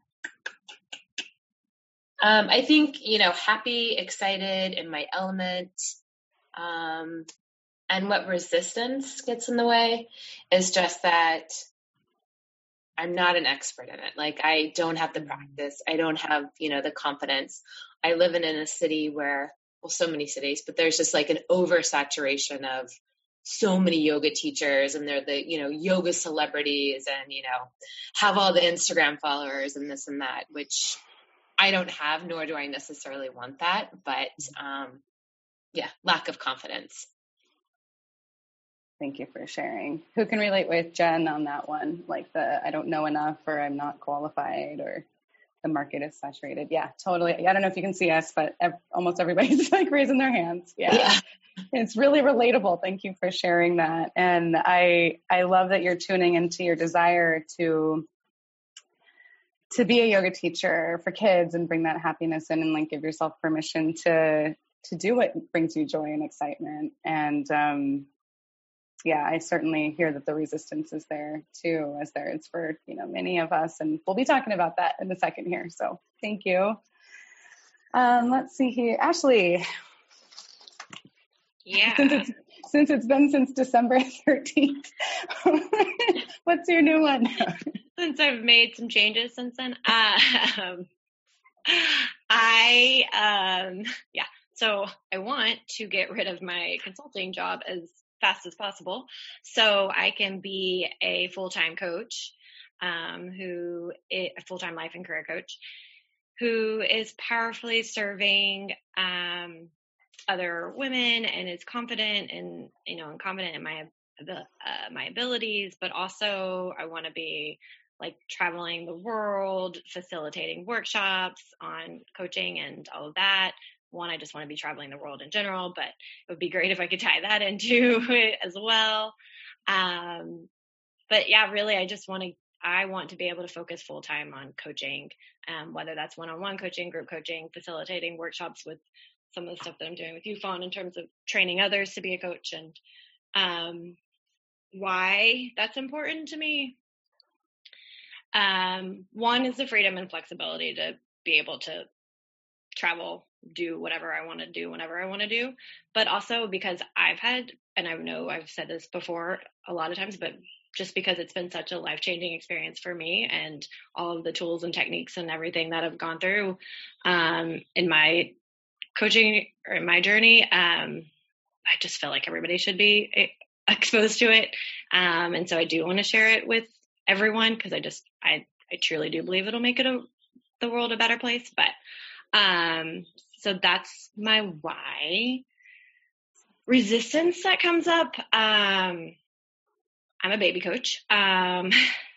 Um, I think, you know, happy, excited, in my element. Um, and what resistance gets in the way is just that I'm not an expert in it. Like, I don't have the practice. I don't have, you know, the confidence. I live in, in a city where, well, so many cities, but there's just like an oversaturation of so many yoga teachers, and they're the, you know, yoga celebrities, and, you know, have all the Instagram followers and this and that, which I don't have, nor do I necessarily want that. But um, yeah, lack of confidence. Thank you for sharing. Who can relate with Jen on that one? Like the, I don't know enough, or I'm not qualified, or the market is saturated. Yeah, totally. I don't know if you can see us, but ev- almost everybody's like raising their hands. Yeah. yeah. It's really relatable. Thank you for sharing that. And I, I love that you're tuning into your desire to, to be a yoga teacher for kids and bring that happiness in, and like give yourself permission to, to do what brings you joy and excitement. And, um, yeah, I certainly hear that the resistance is there too, as there is for, you know, many of us. And we'll be talking about that in a second here. So thank you. Um, let's see here. Ashley. Yeah. Since it's, since it's been since December thirteenth, what's your new one? Since I've made some changes since then, um, I, um, yeah, so I want to get rid of my consulting job as fast as possible so I can be a full-time coach, um, who is a full-time life and career coach who is powerfully serving, um, other women, and is confident and, you know, and confident in my, uh, my abilities, but also I want to be like traveling the world, facilitating workshops on coaching and all of that. One, I just want to be traveling the world in general, but it would be great if I could tie that into it as well. Um, but yeah, really, I just want to, I want to be able to focus full time on coaching, um, whether that's one-on-one coaching, group coaching, facilitating workshops with some of the stuff that I'm doing with U F O N in terms of training others to be a coach. And um, why that's important to me. Um, one is the freedom and flexibility to be able to travel, do whatever I want to do whenever I want to do, but also because I've had, and I know I've said this before a lot of times, but just because it's been such a life-changing experience for me, and all of the tools and techniques and everything that I've gone through um, in my coaching or in my journey, um, I just feel like everybody should be exposed to it. Um, and so I do want to share it with everyone, because I just, I, I truly do believe it'll make it a, the world a better place. But um, so that's my why. Resistance that comes up. Um, I'm a baby coach. Um,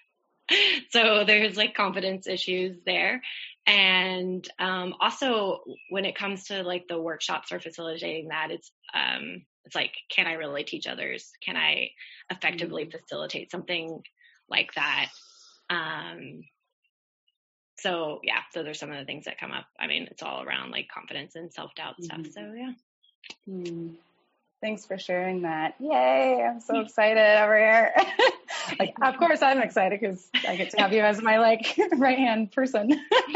so there's like confidence issues there. And um, also when it comes to like the workshops or facilitating that, it's, um, it's like, can I really teach others? Can I effectively mm-hmm. facilitate something like that? Um, so yeah, so there's some of the things that come up. I mean, it's all around like confidence and self-doubt mm-hmm. stuff. So yeah. Mm. Thanks for sharing that. Yay. I'm so excited over here. Like, of course I'm excited because I get to have you as my like right hand person.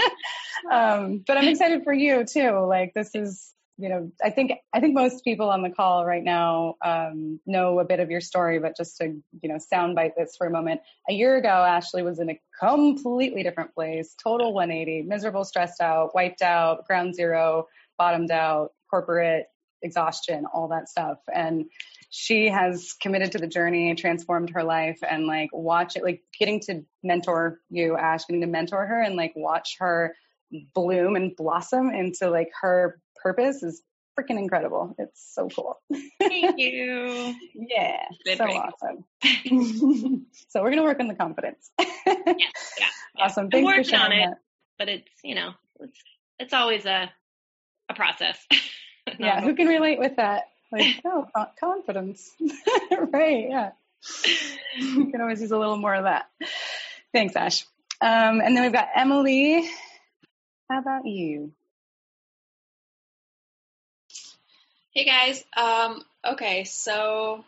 um, but I'm excited for you too. Like this is, you know, I think, I think most people on the call right now um, know a bit of your story, but just to, you know, soundbite this for a moment. A year ago, Ashley was in a completely different place, total one eighty, miserable, stressed out, wiped out, ground zero, bottomed out, corporate exhaustion, all that stuff. And she has committed to the journey, transformed her life, and like watch it, like getting to mentor you, Ash, getting to mentor her and like watch her bloom and blossom into like her purpose is freaking incredible. It's so cool. Thank you. Yeah. Good so break. Awesome. So we're going to work on the confidence. yeah, yeah, yeah. Awesome. I'm Thanks working for sharing on it, that. but it's, you know, it's, it's always a, a process. Yeah, who can relate with that? Like, oh, confidence. Right, yeah. You can always use a little more of that. Thanks, Ash. Um, and then we've got Emily. How about you? Hey, guys. Um, okay, so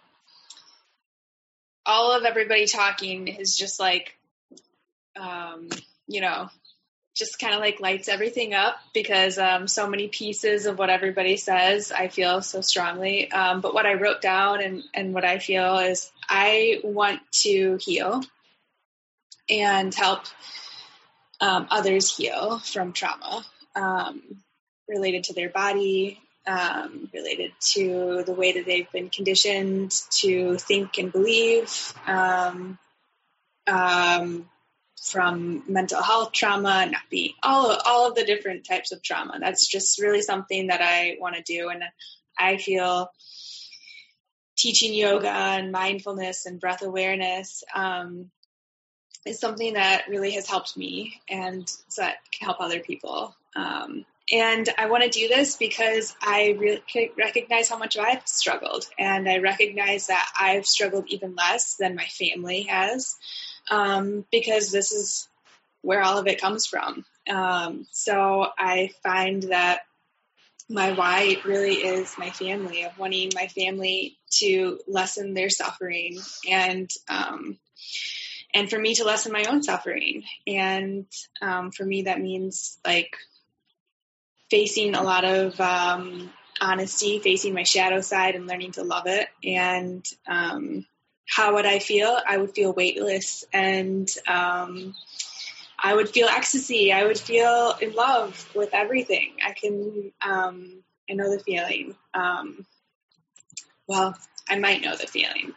all of everybody talking is just like, um, you know, just kind of like lights everything up because um, so many pieces of what everybody says, I feel so strongly. Um, but what I wrote down and, and what I feel is I want to heal and help um, others heal from trauma um, related to their body, um, related to the way that they've been conditioned to think and believe, um, um, from mental health trauma, not being all of, all of the different types of trauma. That's just really something that I want to do. And I feel teaching yoga and mindfulness and breath awareness um, is something that really has helped me and so that can help other people. Um, and I want to do this because I really recognize how much I've struggled, and I recognize that I've struggled even less than my family has. Um, because this is where all of it comes from. Um, so I find that my why really is my family, of wanting my family to lessen their suffering and, um, and for me to lessen my own suffering. And, um, for me, that means like facing a lot of, um, honesty, facing my shadow side and learning to love it. And, um, how would I feel? I would feel weightless and um, I would feel ecstasy. I would feel in love with everything. I can, um, I know the feeling. Um, well, I might know the feeling.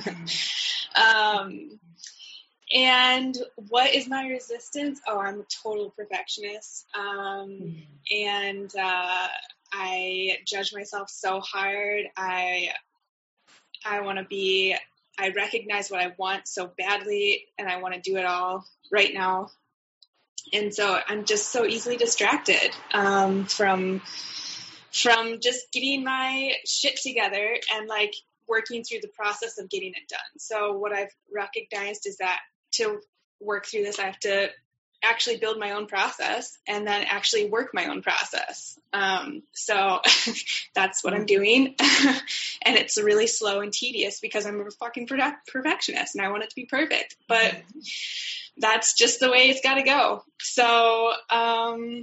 um, and what is my resistance? Oh, I'm a total perfectionist. Um, and uh, I judge myself so hard. I, I want to be I recognize what I want so badly and I want to do it all right now. And so I'm just so easily distracted um, from, from just getting my shit together and like working through the process of getting it done. So what I've recognized is that to work through this, I have to actually build my own process and then actually work my own process. Um, so that's what I'm doing. And it's really slow and tedious because I'm a fucking perfectionist and I want it to be perfect, but that's just the way it's got to go. So, um,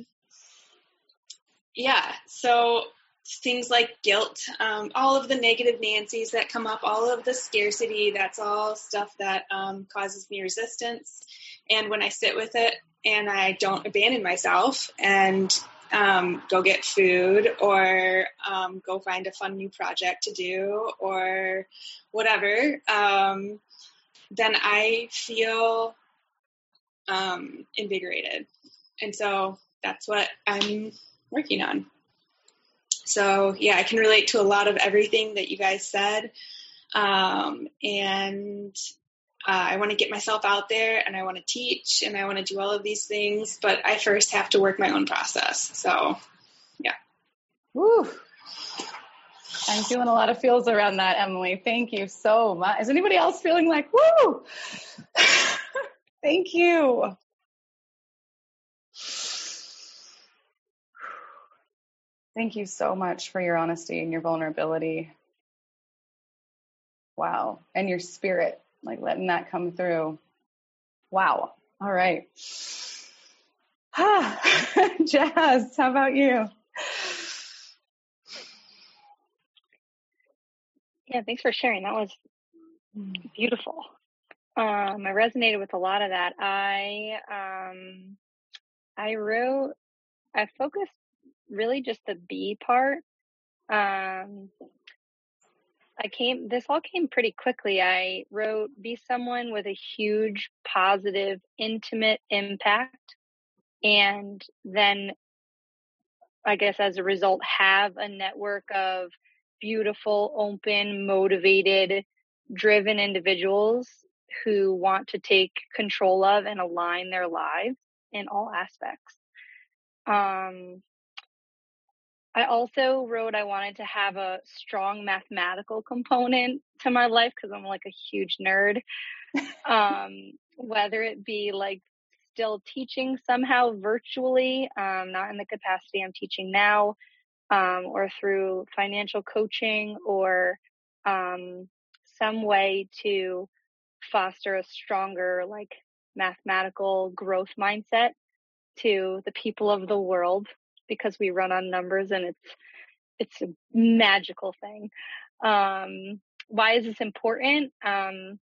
yeah, so things like guilt, um, all of the negative Nancy's that come up, all of the scarcity, that's all stuff that um, causes me resistance. And when I sit with it and I don't abandon myself and um, go get food or um, go find a fun new project to do or whatever, um, then I feel um, invigorated. And so that's what I'm working on. So yeah, I can relate to a lot of everything that you guys said. Um, and Uh, I want to get myself out there and I want to teach and I want to do all of these things, but I first have to work my own process. So, yeah. Woo. I'm feeling a lot of feels around that, Emily. Thank you so much. Is anybody else feeling like, woo? Thank you. Thank you so much for your honesty and your vulnerability. Wow. And your spirit, like letting that come through. Wow. All right. Jazz, how about you? Yeah, thanks for sharing. That was beautiful. Um, I resonated with a lot of that. I, um, I wrote, I focused really just the B part. Um, I came, this all came pretty quickly. I wrote, be someone with a huge, positive, intimate impact. And then I guess as a result, have a network of beautiful, open, motivated, driven individuals who want to take control of and align their lives in all aspects. Um, I also wrote I wanted to have a strong mathematical component to my life because I'm like a huge nerd. Um, whether it be like still teaching somehow virtually, um, not in the capacity I'm teaching now, um, or through financial coaching or um, some way to foster a stronger like mathematical growth mindset to the people of the world, because we run on numbers and it's it's a magical thing. Um, why is this important? Um,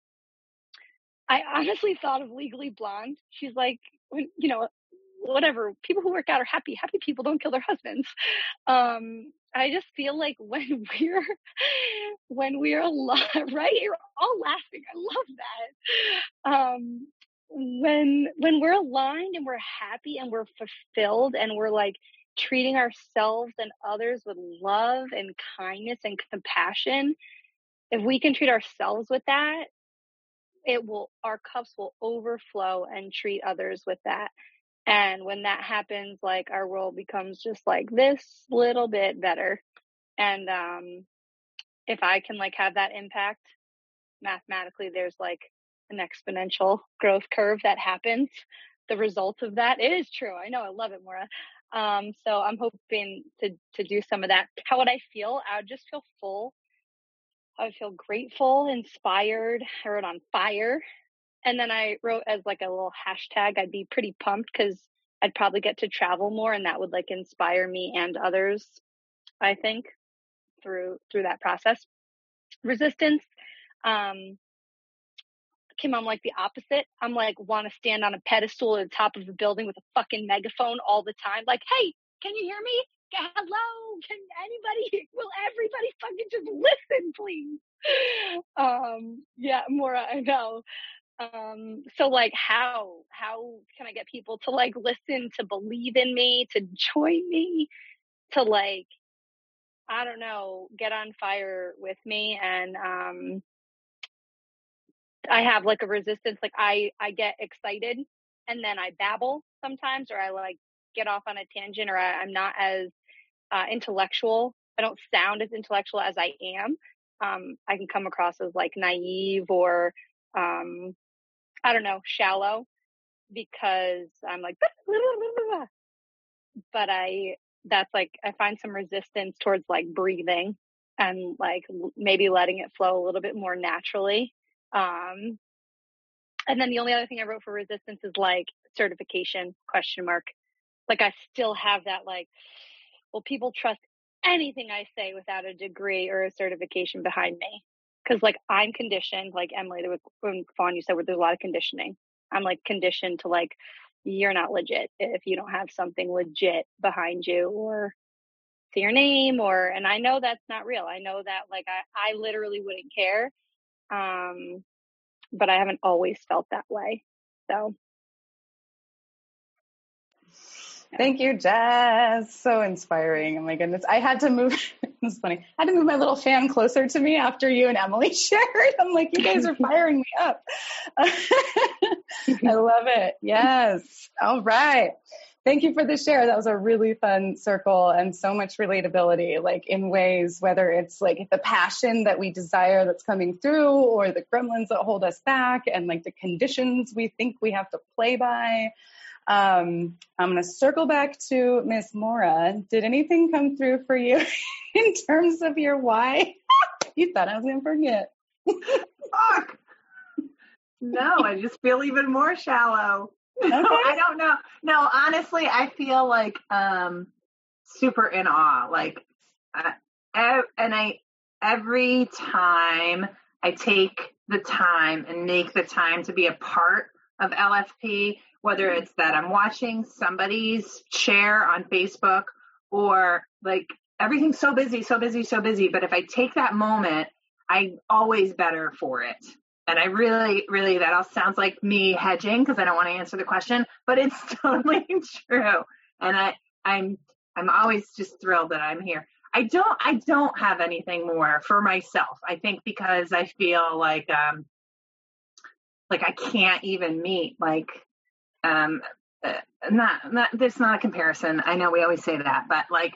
I honestly thought of Legally Blonde. She's like, when, you know, whatever, people who work out are happy. Happy people don't kill their husbands. Um, I just feel like when we're, when we're alive, right? You're all laughing. I love that. Um, when, when we're aligned and we're happy and we're fulfilled and we're like treating ourselves and others with love and kindness and compassion, if we can treat ourselves with that, it will, our cups will overflow and treat others with that. And when that happens, like our world becomes just like this little bit better. And um, if I can like have that impact mathematically, there's like an exponential growth curve that happens. The result of that, it is true. I know. I love it, Maura. Um, so I'm hoping to, to do some of that. How would I feel? I would just feel full. I would feel grateful, inspired. I wrote on fire. And then I wrote as like a little hashtag, I'd be pretty pumped because I'd probably get to travel more and that would like inspire me and others, I think, through through that process. Resistance. Um, Kim, I'm like the opposite. I'm like, want to stand on a pedestal at the top of a building with a fucking megaphone all the time. Like, hey, can you hear me? Hello, can anybody, will everybody fucking just listen, please? Um, yeah, Maura, I know. Um, so like how, how can I get people to like listen, to believe in me, to join me, to like, I don't know, get on fire with me. And, um, I have like a resistance. Like I, I get excited and then I babble sometimes, or I like get off on a tangent, or I, I'm not as uh, intellectual. I don't sound as intellectual as I am. Um, I can come across as like naive or, um, I don't know, shallow, because I'm like, blah, blah, blah, blah. But I, that's like, I find some resistance towards like breathing and like maybe letting it flow a little bit more naturally. Um, and then the only other thing I wrote for resistance is like certification question mark. Like I still have that like, will people trust anything I say without a degree or a certification behind me? Because like I'm conditioned, like Emily, there was, when Fawn, you said where there's a lot of conditioning. I'm like conditioned to like, you're not legit if you don't have something legit behind you or to your name, or, and I know that's not real. I know that like I, I literally wouldn't care. Um, but I haven't always felt that way. So. Thank you, Jazz. So inspiring. Oh my goodness. I had to move, it's funny. I had to move my little fan closer to me after you and Emily shared. I'm like, you guys are firing me up. I love it. Yes. All right. Thank you for the share. That was a really fun circle and so much relatability, like in ways, whether it's like the passion that we desire that's coming through, or the gremlins that hold us back, and like the conditions we think we have to play by. Um, I'm going to circle back to Miss Maura. Did anything come through for you in terms of your why? You thought I was going to forget. Fuck. No, I just feel even more shallow. Okay. No, I don't know. No, honestly, I feel like um, super in awe. Like, uh, ev- and I every time I take the time and make the time to be a part of L F P, whether it's that I'm watching somebody's share on Facebook, or like everything's so busy, so busy, so busy. But if I take that moment, I'm always better for it. And I really, really, that all sounds like me hedging because I don't want to answer the question, but it's totally true. And I, I'm, I'm always just thrilled that I'm here. I don't, I don't have anything more for myself. I think because I feel like, um, like I can't even meet, like, um, uh, not, not, this not a comparison. I know we always say that, but like,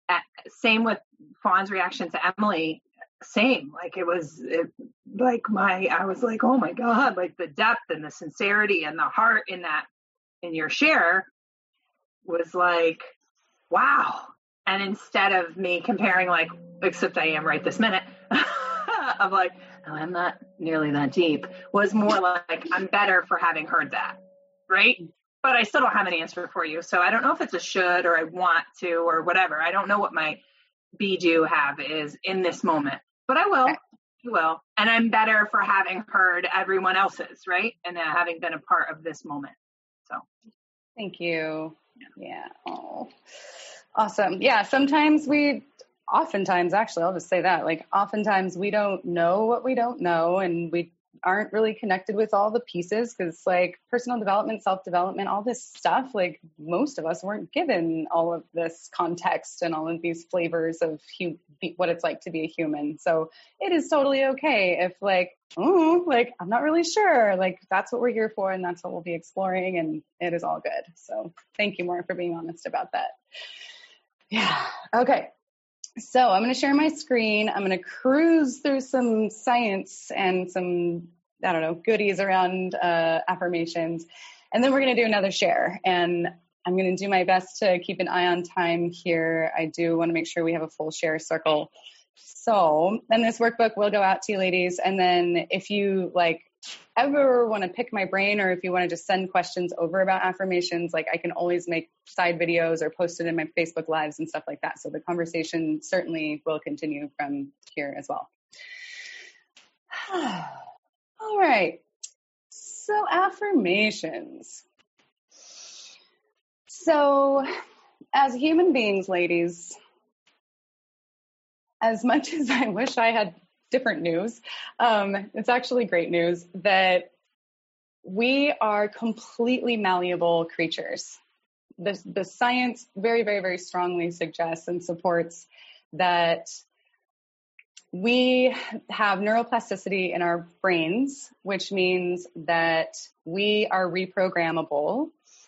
same with Fawn's reaction to Emily. Same, like it was it, like my, I was like, oh my God, like the depth and the sincerity and the heart in that, in your share was like, wow. And instead of me comparing like, except I am right this minute, of like, oh, I'm not nearly that deep, was more like, I'm better for having heard that, right? But I still don't have an answer for you. So I don't know if it's a should or I want to or whatever. I don't know what my be do have is in this moment. But I will, I will. And I'm better for having heard everyone else's, right? And uh, having been a part of this moment. So. Thank you. Yeah. Oh, awesome. Yeah. Sometimes we, oftentimes, actually, I'll just say that, like, oftentimes we don't know what we don't know, and we aren't really connected with all the pieces because, like, personal development, self-development, all this stuff, like, most of us weren't given all of this context and all of these flavors of hu- what it's like to be a human. So it is totally okay if, like, oh, like, I'm not really sure. Like, that's what we're here for, and that's what we'll be exploring, and it is all good. So thank you, Maura, for being honest about that. Yeah. Okay. So I'm going to share my screen. I'm going to cruise through some science and some, I don't know, goodies around uh, affirmations. And then we're going to do another share. And I'm going to do my best to keep an eye on time here. I do want to make sure we have a full share circle. So then this workbook will go out to you ladies. And then if you like ever want to pick my brain, or if you want to just send questions over about affirmations, like I can always make side videos or post it in my Facebook lives and stuff like that. So the conversation certainly will continue from here as well. All right. So affirmations. So as human beings, ladies, as much as I wish I had different news, um, it's actually great news that we are completely malleable creatures. The, the science very, very, very strongly suggests and supports that we have neuroplasticity in our brains, which means that we are reprogrammable,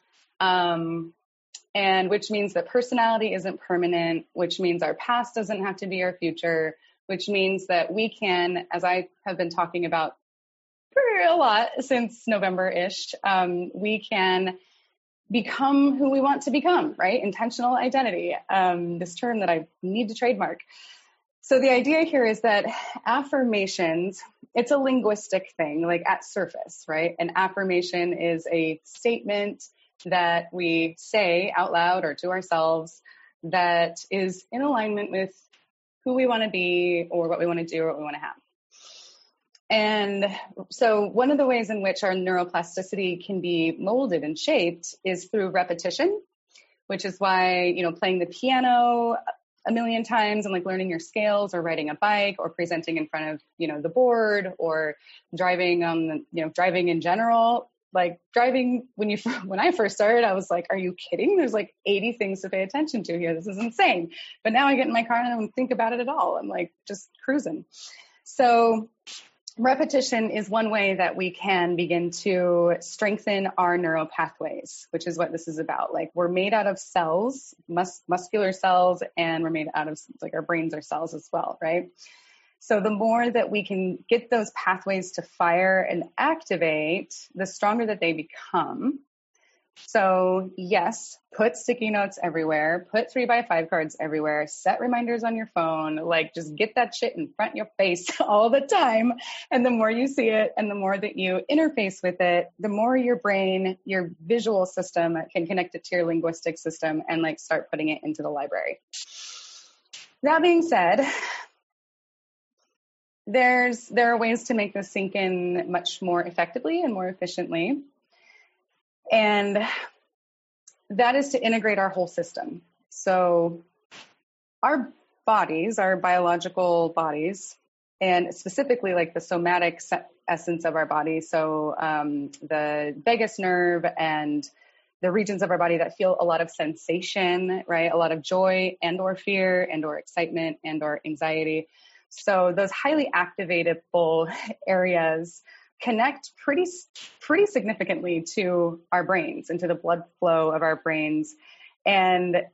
um, and which means that personality isn't permanent, which means our past doesn't have to be our future, which means that we can, as I have been talking about for a lot since November-ish, um, we can become who we want to become, right? Intentional identity, um, this term that I need to trademark. So the idea here is that affirmations, it's a linguistic thing, like at surface, right? An affirmation is a statement that we say out loud or to ourselves that is in alignment with who we want to be or what we want to do or what we want to have. And so one of the ways in which our neuroplasticity can be molded and shaped is through repetition, which is why, you know, playing the piano a million times and like learning your scales, or riding a bike, or presenting in front of, you know, the board, or driving on the, you know, driving in general. Like driving, when you, when I first started, I was like, are you kidding? There's like eighty things to pay attention to here. This is insane. But now I get in my car and I don't think about it at all. I'm like just cruising. So repetition is one way that we can begin to strengthen our neural pathways, which is what this is about. Like we're made out of cells, mus- muscular cells, and we're made out of, like, our brains are cells as well, right? So the more that we can get those pathways to fire and activate, the stronger that they become. So yes, put sticky notes everywhere, put three by five cards everywhere, set reminders on your phone, like just get that shit in front of your face all the time. And the more you see it and the more that you interface with it, the more your brain, your visual system can connect it to your linguistic system and like start putting it into the library. That being said, there's, there are ways to make this sink in much more effectively and more efficiently. And that is to integrate our whole system. So our bodies, our biological bodies, and specifically like the somatic essence of our body. So um, the vagus nerve and the regions of our body that feel a lot of sensation, right? A lot of joy and or fear and or excitement and or anxiety. So those highly activatable areas connect pretty, pretty significantly to our brains and to the blood flow of our brains. And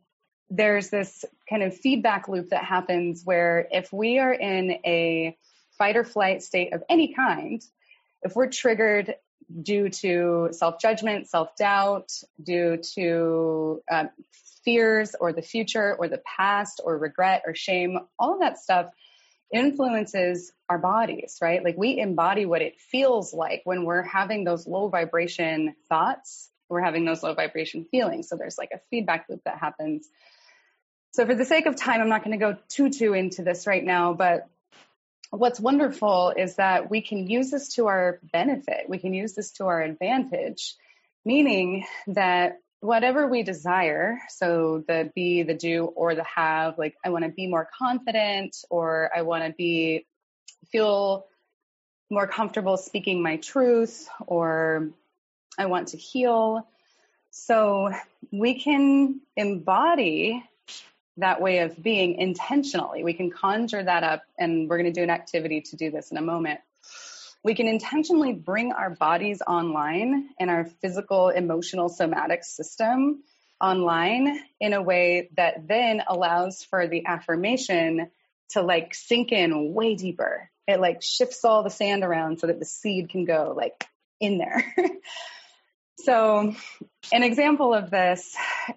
there's this kind of feedback loop that happens where if we are in a fight or flight state of any kind, if we're triggered due to self-judgment, self-doubt, due to um, fears or the future or the past or regret or shame, all of that stuff influences our bodies, right? Like we embody what it feels like when we're having those low vibration thoughts, we're having those low vibration feelings. So there's like a feedback loop that happens. So for the sake of time, I'm not going to go too, too into this right now, but what's wonderful is that we can use this to our benefit. We can use this to our advantage, meaning that whatever we desire, so the be, the do, or the have, like I want to be more confident, or I want to be, feel more comfortable speaking my truth, or I want to heal. So we can embody that way of being intentionally. We can conjure that up, and we're going to do an activity to do this in a moment. We can intentionally bring our bodies online and our physical, emotional, somatic system online in a way that then allows for the affirmation to like sink in way deeper. It like shifts all the sand around so that the seed can go like in there. So an example of this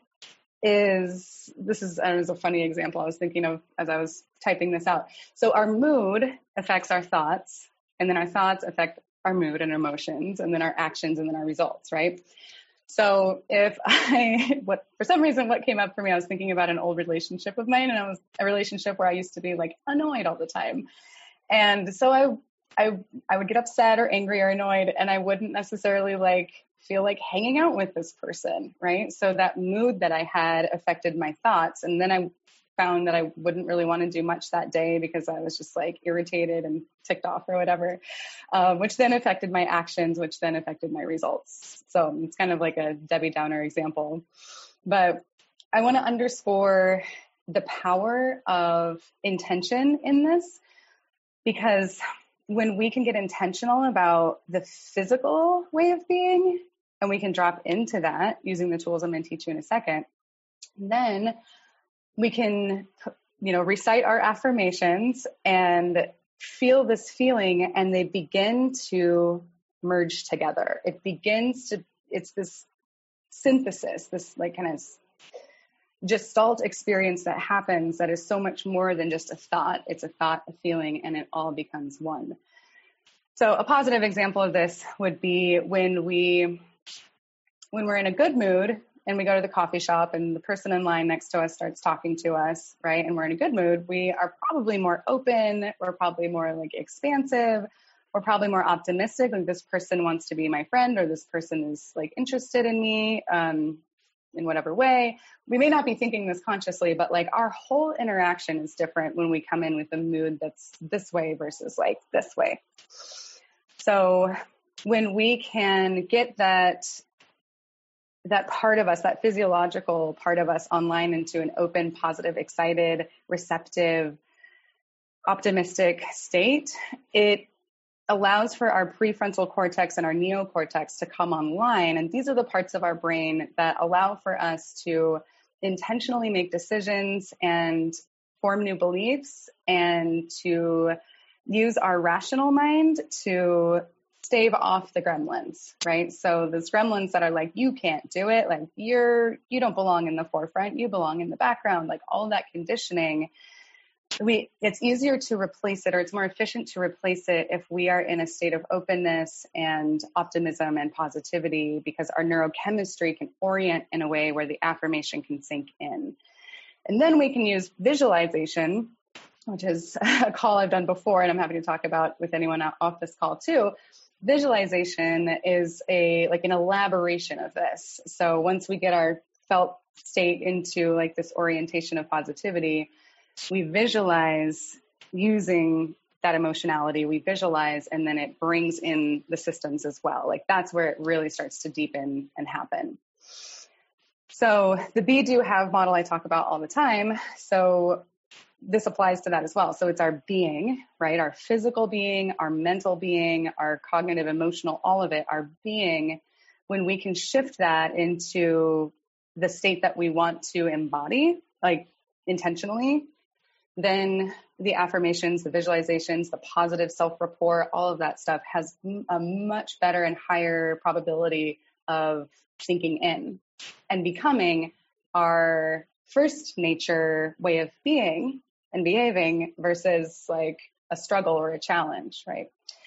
is, this is, uh, is a funny example I was thinking of as I was typing this out. So our mood affects our thoughts, and then our thoughts affect our mood and emotions, and then our actions, and then our results, right? So if I, what for some reason, what came up for me, I was thinking about an old relationship of mine, and it was a relationship where I used to be like annoyed all the time. And so I, I, I would get upset or angry or annoyed, and I wouldn't necessarily like feel like hanging out with this person, right? So that mood that I had affected my thoughts. And then I found that I wouldn't really want to do much that day because I was just like irritated and ticked off or whatever, um, which then affected my actions, which then affected my results. So it's kind of like a Debbie Downer example. But I want to underscore the power of intention in this, because when we can get intentional about the physical way of being, and we can drop into that using the tools I'm going to teach you in a second, then we can, you know, recite our affirmations and feel this feeling, and they begin to merge together. It begins to, it's this synthesis, this like kind of gestalt experience that happens that is so much more than just a thought. It's a thought, a feeling, and it all becomes one. So a positive example of this would be when we, when we're in a good mood and we go to the coffee shop and the person in line next to us starts talking to us, right? And we're in a good mood, we are probably more open. We're probably more like expansive. We're probably more optimistic. Like this person wants to be my friend, or this person is like interested in me um, in whatever way. We may not be thinking this consciously, but like our whole interaction is different when we come in with a mood that's this way versus like this way. So when we can get that, that part of us, that physiological part of us online into an open, positive, excited, receptive, optimistic state, it allows for our prefrontal cortex and our neocortex to come online. And these are the parts of our brain that allow for us to intentionally make decisions and form new beliefs, and to use our rational mind to stave off the gremlins, right? So those gremlins that are like, you can't do it, like you're, you don't belong in the forefront, you belong in the background, like all that conditioning, we, it's easier to replace it, or it's more efficient to replace it if we are in a state of openness and optimism and positivity, because our neurochemistry can orient in a way where the affirmation can sink in. And then we can use visualization, which is a call I've done before, and I'm happy to talk about with anyone off this call too. Visualization is a like an elaboration of this. So once we get our felt state into like this orientation of positivity, we visualize using that emotionality, we visualize, and then it brings in the systems as well. Like that's where it really starts to deepen and happen. So the be, do, have model I talk about all the time. So this applies to that as well. So it's our being, right? Our physical being, our mental being, our cognitive, emotional, all of it, our being. When we can shift that into the state that we want to embody, like intentionally, then the affirmations, the visualizations, the positive self-rapport, all of that stuff has a much better and higher probability of sinking in and becoming our first nature way of being and behaving versus like a struggle or a challenge, right?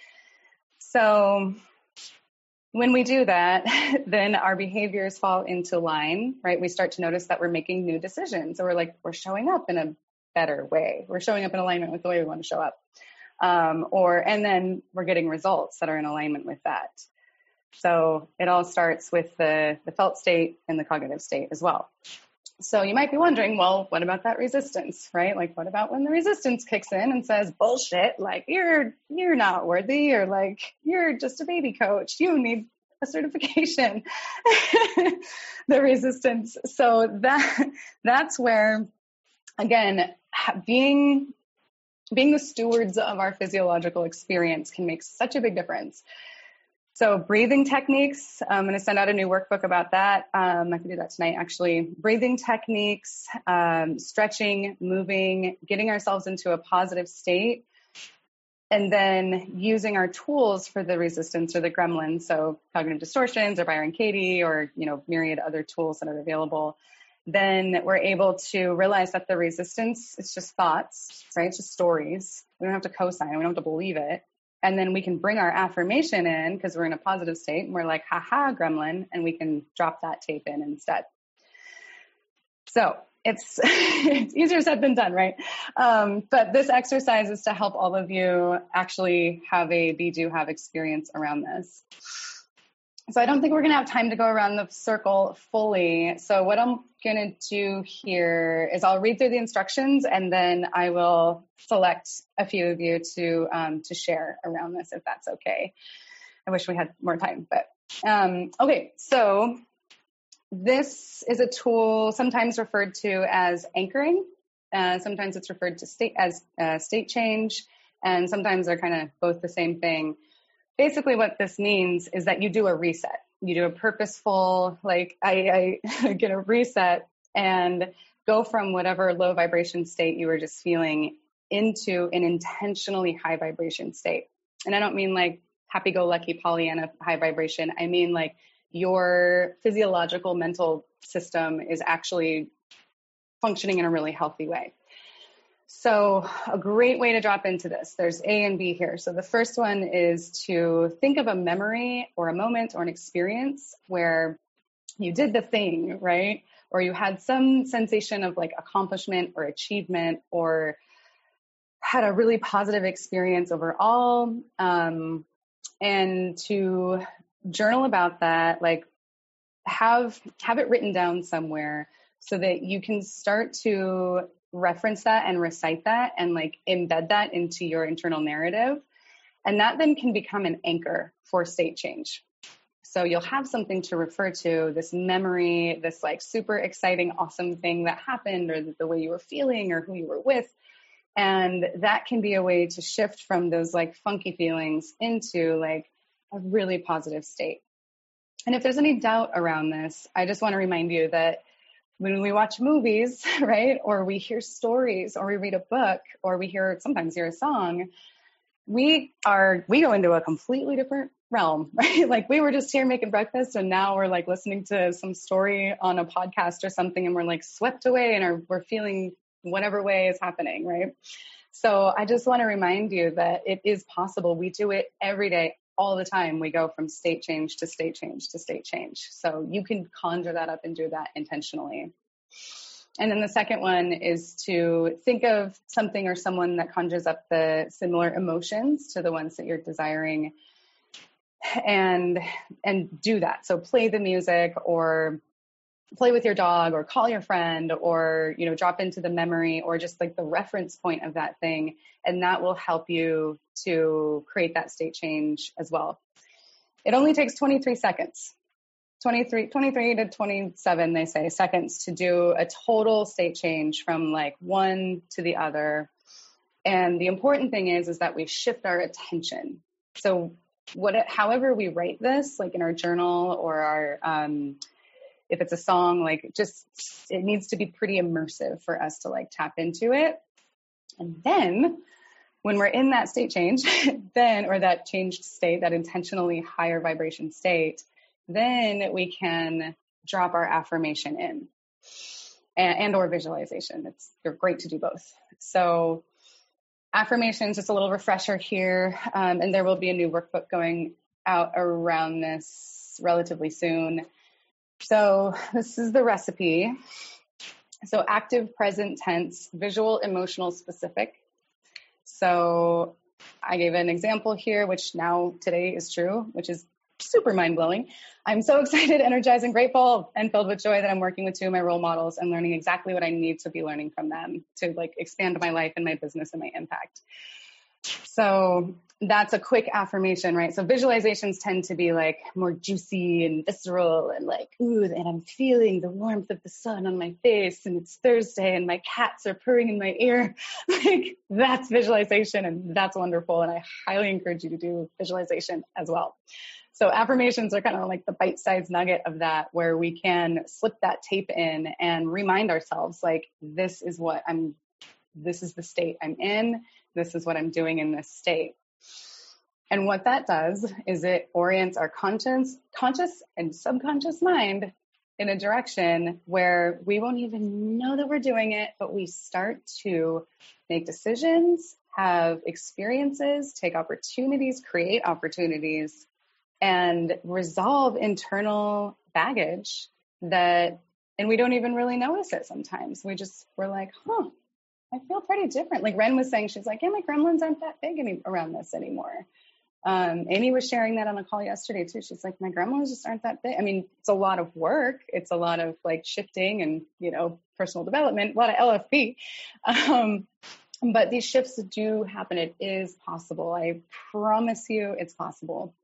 So when we do that, then our behaviors fall into line, right? We start to notice that we're making new decisions, or we're like, we're showing up in a better way. We're showing up in alignment with the way we want to show up. Um, or, and then we're getting results that are in alignment with that. So it all starts with the, the felt state and the cognitive state as well. So you might be wondering, well, what about that resistance, right? Like, what about when the resistance kicks in and says, bullshit, like you're, you're not worthy, or like, you're just a baby coach. You need a certification, the resistance. So that, that's where, again, being, being the stewards of our physiological experience can make such a big difference. So breathing techniques, I'm going to send out a new workbook about that. Um, I can do that tonight, actually. Breathing techniques, um, stretching, moving, getting ourselves into a positive state, and then using our tools for the resistance or the gremlin. So cognitive distortions or Byron Katie, or, you know, myriad other tools that are available. Then we're able to realize that the resistance is just thoughts, right? It's just stories. We don't have to co-sign. We don't have to believe it. And then we can bring our affirmation in because we're in a positive state and we're like, haha, gremlin, and we can drop that tape in instead. So it's, it's easier said than done, right? Um, but this exercise is to help all of you actually have a be, do, have experience around this. So I don't think we're going to have time to go around the circle fully. So what I'm going to do here is I'll read through the instructions, and then I will select a few of you to um, to share around this, if that's okay. I wish we had more time, but um, okay. So this is a tool sometimes referred to as anchoring. Uh, sometimes it's referred to state as uh, state change, and sometimes they're kind of both the same thing. Basically what this means is that you do a reset. You do a purposeful, like I, I get a reset and go from whatever low vibration state you were just feeling into an intentionally high vibration state. And I don't mean like happy-go-lucky Pollyanna high vibration. I mean like your physiological mental system is actually functioning in a really healthy way. So a great way to drop into this, there's A and B here. So the first one is to think of a memory or a moment or an experience where you did the thing, right? Or you had some sensation of like accomplishment or achievement, or had a really positive experience overall. Um, and to journal about that, like have, have it written down somewhere so that you can start to reference that and recite that and like embed that into your internal narrative. And that then can become an anchor for state change. So you'll have something to refer to, this memory, this like super exciting, awesome thing that happened, or the way you were feeling or who you were with. And that can be a way to shift from those like funky feelings into like a really positive state. And if there's any doubt around this, I just want to remind you that when we watch movies, right, or we hear stories, or we read a book, or we hear, sometimes hear a song, we are, we go into a completely different realm, right? Like we were just here making breakfast, and now we're like listening to some story on a podcast or something, and we're like swept away and are, we're feeling whatever way is happening, right? So I just want to remind you that it is possible. We do it every day, all the time. We go from state change to state change to state change. So you can conjure that up and do that intentionally. And then the second one is to think of something or someone that conjures up the similar emotions to the ones that you're desiring, and, and do that. So play the music, or play with your dog, or call your friend, or, you know, drop into the memory or just like the reference point of that thing. And that will help you to create that state change as well. It only takes twenty-three seconds, twenty-three, twenty-three to twenty-seven, they say, seconds to do a total state change from like one to the other. And the important thing is, is that we shift our attention. So what, however we write this, like in our journal or our, um, if it's a song, like just, it needs to be pretty immersive for us to like tap into it. And then when we're in that state change, then, or that changed state, that intentionally higher vibration state, then we can drop our affirmation in and, and or visualization. It's, they're great to do both. So affirmations, just a little refresher here. Um, and there will be a new workbook going out around this relatively soon. So this is the recipe. So active, present tense, visual, emotional, specific. So I gave an example here, which now today is true, which is super mind-blowing. I'm so excited, energized, and grateful and filled with joy that I'm working with two of my role models and learning exactly what I need to be learning from them to like expand my life and my business and my impact. So that's a quick affirmation, right? So visualizations tend to be like more juicy and visceral and like, ooh, and I'm feeling the warmth of the sun on my face and it's Thursday and my cats are purring in my ear. Like that's visualization and that's wonderful. And I highly encourage you to do visualization as well. So affirmations are kind of like the bite-sized nugget of that, where we can slip that tape in and remind ourselves, like, this is what I'm, this is the state I'm in. This is what I'm doing in this state. And what that does is it orients our conscious, conscious and subconscious mind in a direction where we won't even know that we're doing it, but we start to make decisions, have experiences, take opportunities, create opportunities, and resolve internal baggage that, and we don't even really notice it sometimes. We just, we're like, huh, I feel pretty different. Like Ren was saying, she's like, yeah, my gremlins aren't that big any, around this anymore. Um, Amy was sharing that on a call yesterday too. She's like, my gremlins just aren't that big. I mean, it's a lot of work. It's a lot of like shifting and, you know, personal development, a lot of L F P. Um, but these shifts do happen. It is possible. I promise you it's possible.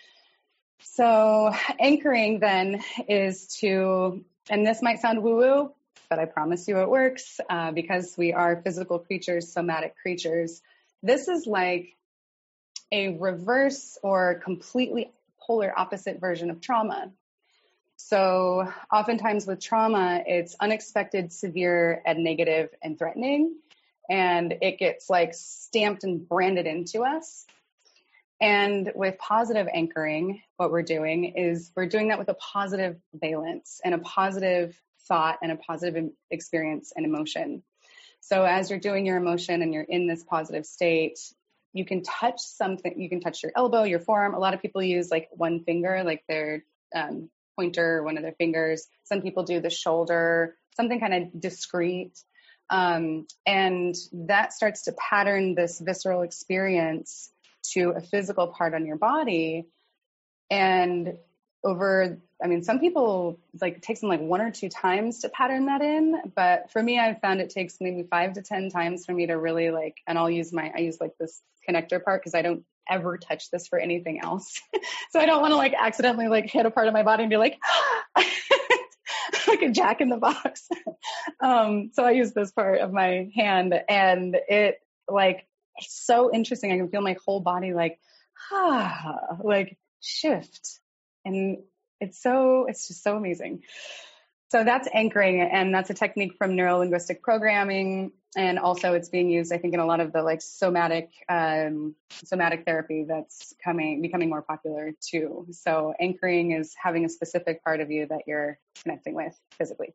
So anchoring then is to, and this might sound woo-woo, but I promise you it works uh, because we are physical creatures, somatic creatures. This is like a reverse or completely polar opposite version of trauma. So oftentimes with trauma, it's unexpected, severe, and negative and threatening, and it gets like stamped and branded into us. And with positive anchoring, what we're doing is we're doing that with a positive valence and a positive thought and a positive experience and emotion. So as you're doing your emotion and you're in this positive state, you can touch something, you can touch your elbow, your forearm. A lot of people use like one finger, like their um, pointer, or one of their fingers. Some people do the shoulder, something kind of discreet. Um, and that starts to pattern this visceral experience to a physical part on your body. And over, I mean, some people, like, it takes them like one or two times to pattern that in. But for me, I've found it takes maybe five to ten times for me to really like, and I'll use my, I use like this connector part because I don't ever touch this for anything else. So I don't want to like accidentally like hit a part of my body and be like, like a jack in the box. um, so I use this part of my hand, and it like, it's so interesting. I can feel my whole body like, ah, like shift. And it's so, it's just so amazing. So that's anchoring, and that's a technique from neuro-linguistic programming. And also it's being used, I think, in a lot of the like somatic, um, somatic therapy that's coming, becoming more popular too. So anchoring is having a specific part of you that you're connecting with physically.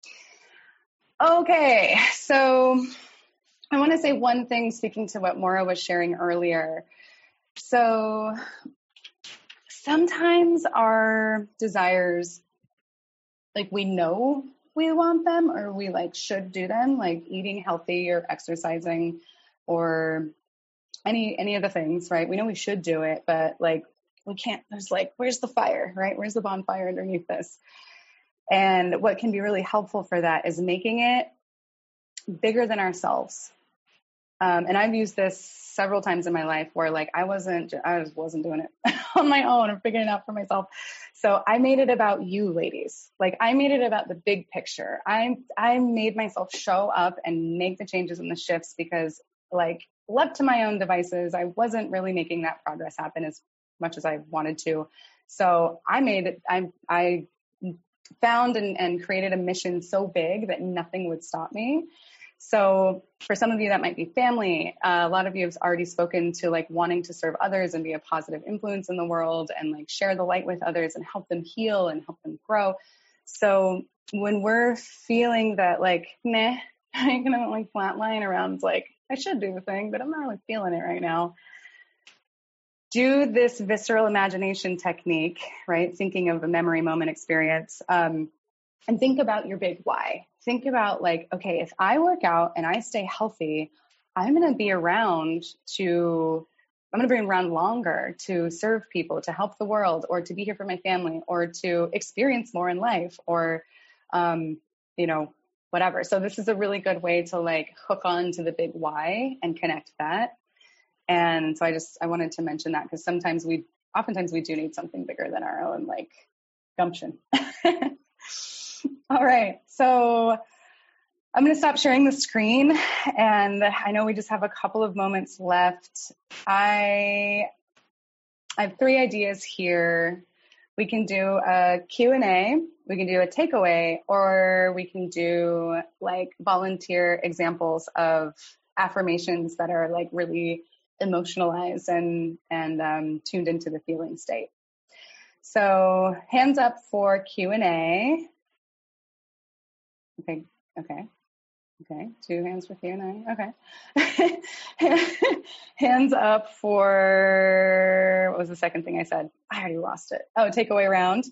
Okay. So I want to say one thing, speaking to what Maura was sharing earlier. So sometimes our desires, like we know we want them, or we like should do them, like eating healthy or exercising or any, any of the things, right? We know we should do it, but like, we can't, there's like, where's the fire, right? Where's the bonfire underneath this? And what can be really helpful for that is making it bigger than ourselves. Um, and I've used this several times in my life where like I wasn't, I just wasn't doing it on my own or figuring it out for myself. So I made it about you ladies. Like I made it about the big picture. I, I made myself show up and make the changes and the shifts because like left to my own devices, I wasn't really making that progress happen as much as I wanted to. So I made it, I, I found and, and created a mission so big that nothing would stop me. So for some of you, that might be family. Uh, a lot of you have already spoken to like wanting to serve others and be a positive influence in the world and like share the light with others and help them heal and help them grow. So when we're feeling that like, meh, I'm going to like flatline around like, I should do the thing, but I'm not really feeling it right now. Do this visceral imagination technique, right? Thinking of a memory moment experience, um, and think about your big why. Think about like, okay, if I work out and I stay healthy, I'm going to be around to, I'm going to be around longer to serve people, to help the world, or to be here for my family, or to experience more in life, or, um, you know, whatever. So this is a really good way to like hook on to the big why and connect that. And so I just, I wanted to mention that because sometimes we, oftentimes we do need something bigger than our own like gumption. All right. So I'm going to stop sharing the screen. And I know we just have a couple of moments left. I, I have three ideas here. We can do a Q and A, we can do a takeaway, or we can do like volunteer examples of affirmations that are like really emotionalized and, and um, tuned into the feeling state. So hands up for Q and A. Okay, okay, okay. Two hands for Q and A. Okay. Hands up for, what was the second thing I said? I already lost it. Oh, takeaway round.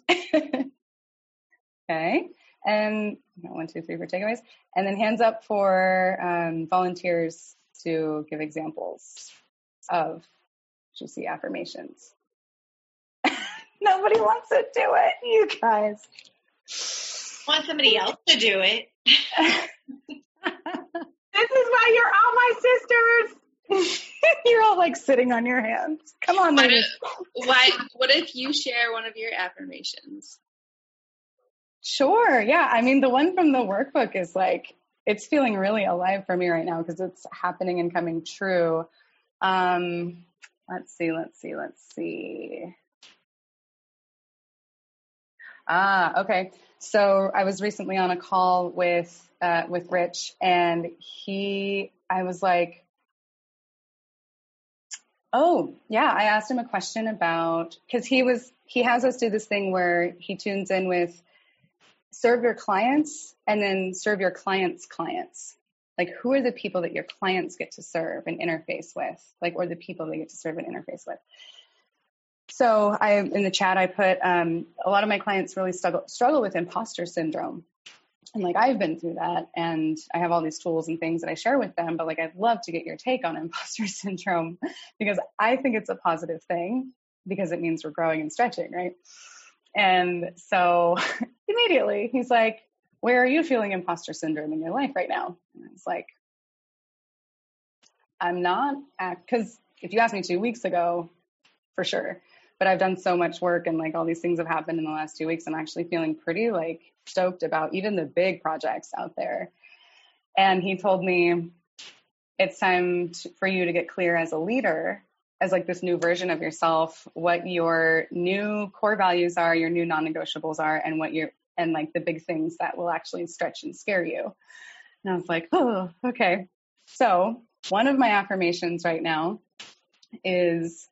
Okay. And one, two, three for takeaways. And then hands up for um, volunteers to give examples of juicy affirmations. Nobody wants to do it, you guys. Want somebody else to do it. This is why you're all my sisters. You're all like sitting on your hands. Come on, What ladies. if, why, what if you share one of your affirmations? Sure. Yeah. I mean, the one from the workbook is like, it's feeling really alive for me right now because it's happening and coming true. Um, let's see, let's see, let's see. Ah, okay. So I was recently on a call with, uh, with Rich, and he, I was like, oh yeah, I asked him a question about, cause he was, he has us do this thing where he tunes in with serve your clients and then serve your clients' clients. Like, who are the people that your clients get to serve and interface with, like, or the people they get to serve and interface with. So I, in the chat, I put, um, a lot of my clients really struggle, struggle with imposter syndrome. And like, I've been through that, and I have all these tools and things that I share with them, but like, I'd love to get your take on imposter syndrome because I think it's a positive thing because it means we're growing and stretching, right? And so immediately he's like, where are you feeling imposter syndrome in your life right now? And I was like, I'm not, because if you asked me two weeks ago, for sure. But I've done so much work and like all these things have happened in the last two weeks. I'm actually feeling pretty like stoked about even the big projects out there. And he told me it's time to, for you to get clear as a leader, as like this new version of yourself, what your new core values are, your new non-negotiables are, and what your, and like the big things that will actually stretch and scare you. And I was like, oh, okay. So one of my affirmations right now is,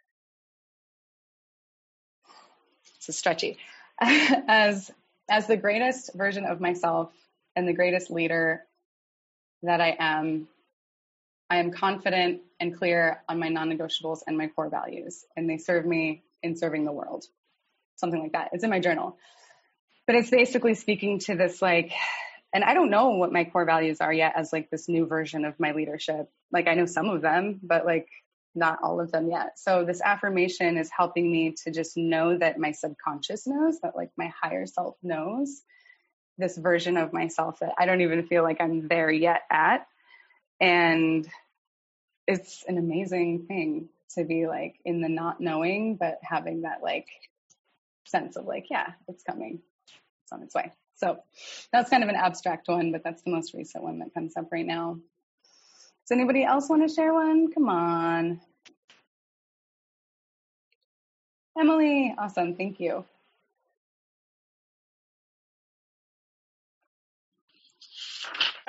it's a stretchy, as, as the greatest version of myself and the greatest leader that I am, I am confident and clear on my non-negotiables and my core values, and they serve me in serving the world. Something like that. It's in my journal. But it's basically speaking to this like, and I don't know what my core values are yet as like this new version of my leadership. Like I know some of them, but like not all of them yet. So this affirmation is helping me to just know that my subconscious knows, that like my higher self knows this version of myself that I don't even feel like I'm there yet at. And it's an amazing thing to be like in the not knowing, but having that like sense of like, yeah, it's coming. It's on its way. So that's kind of an abstract one, but that's the most recent one that comes up right now. Does anybody else want to share one? Come on. Emily, awesome. Thank you.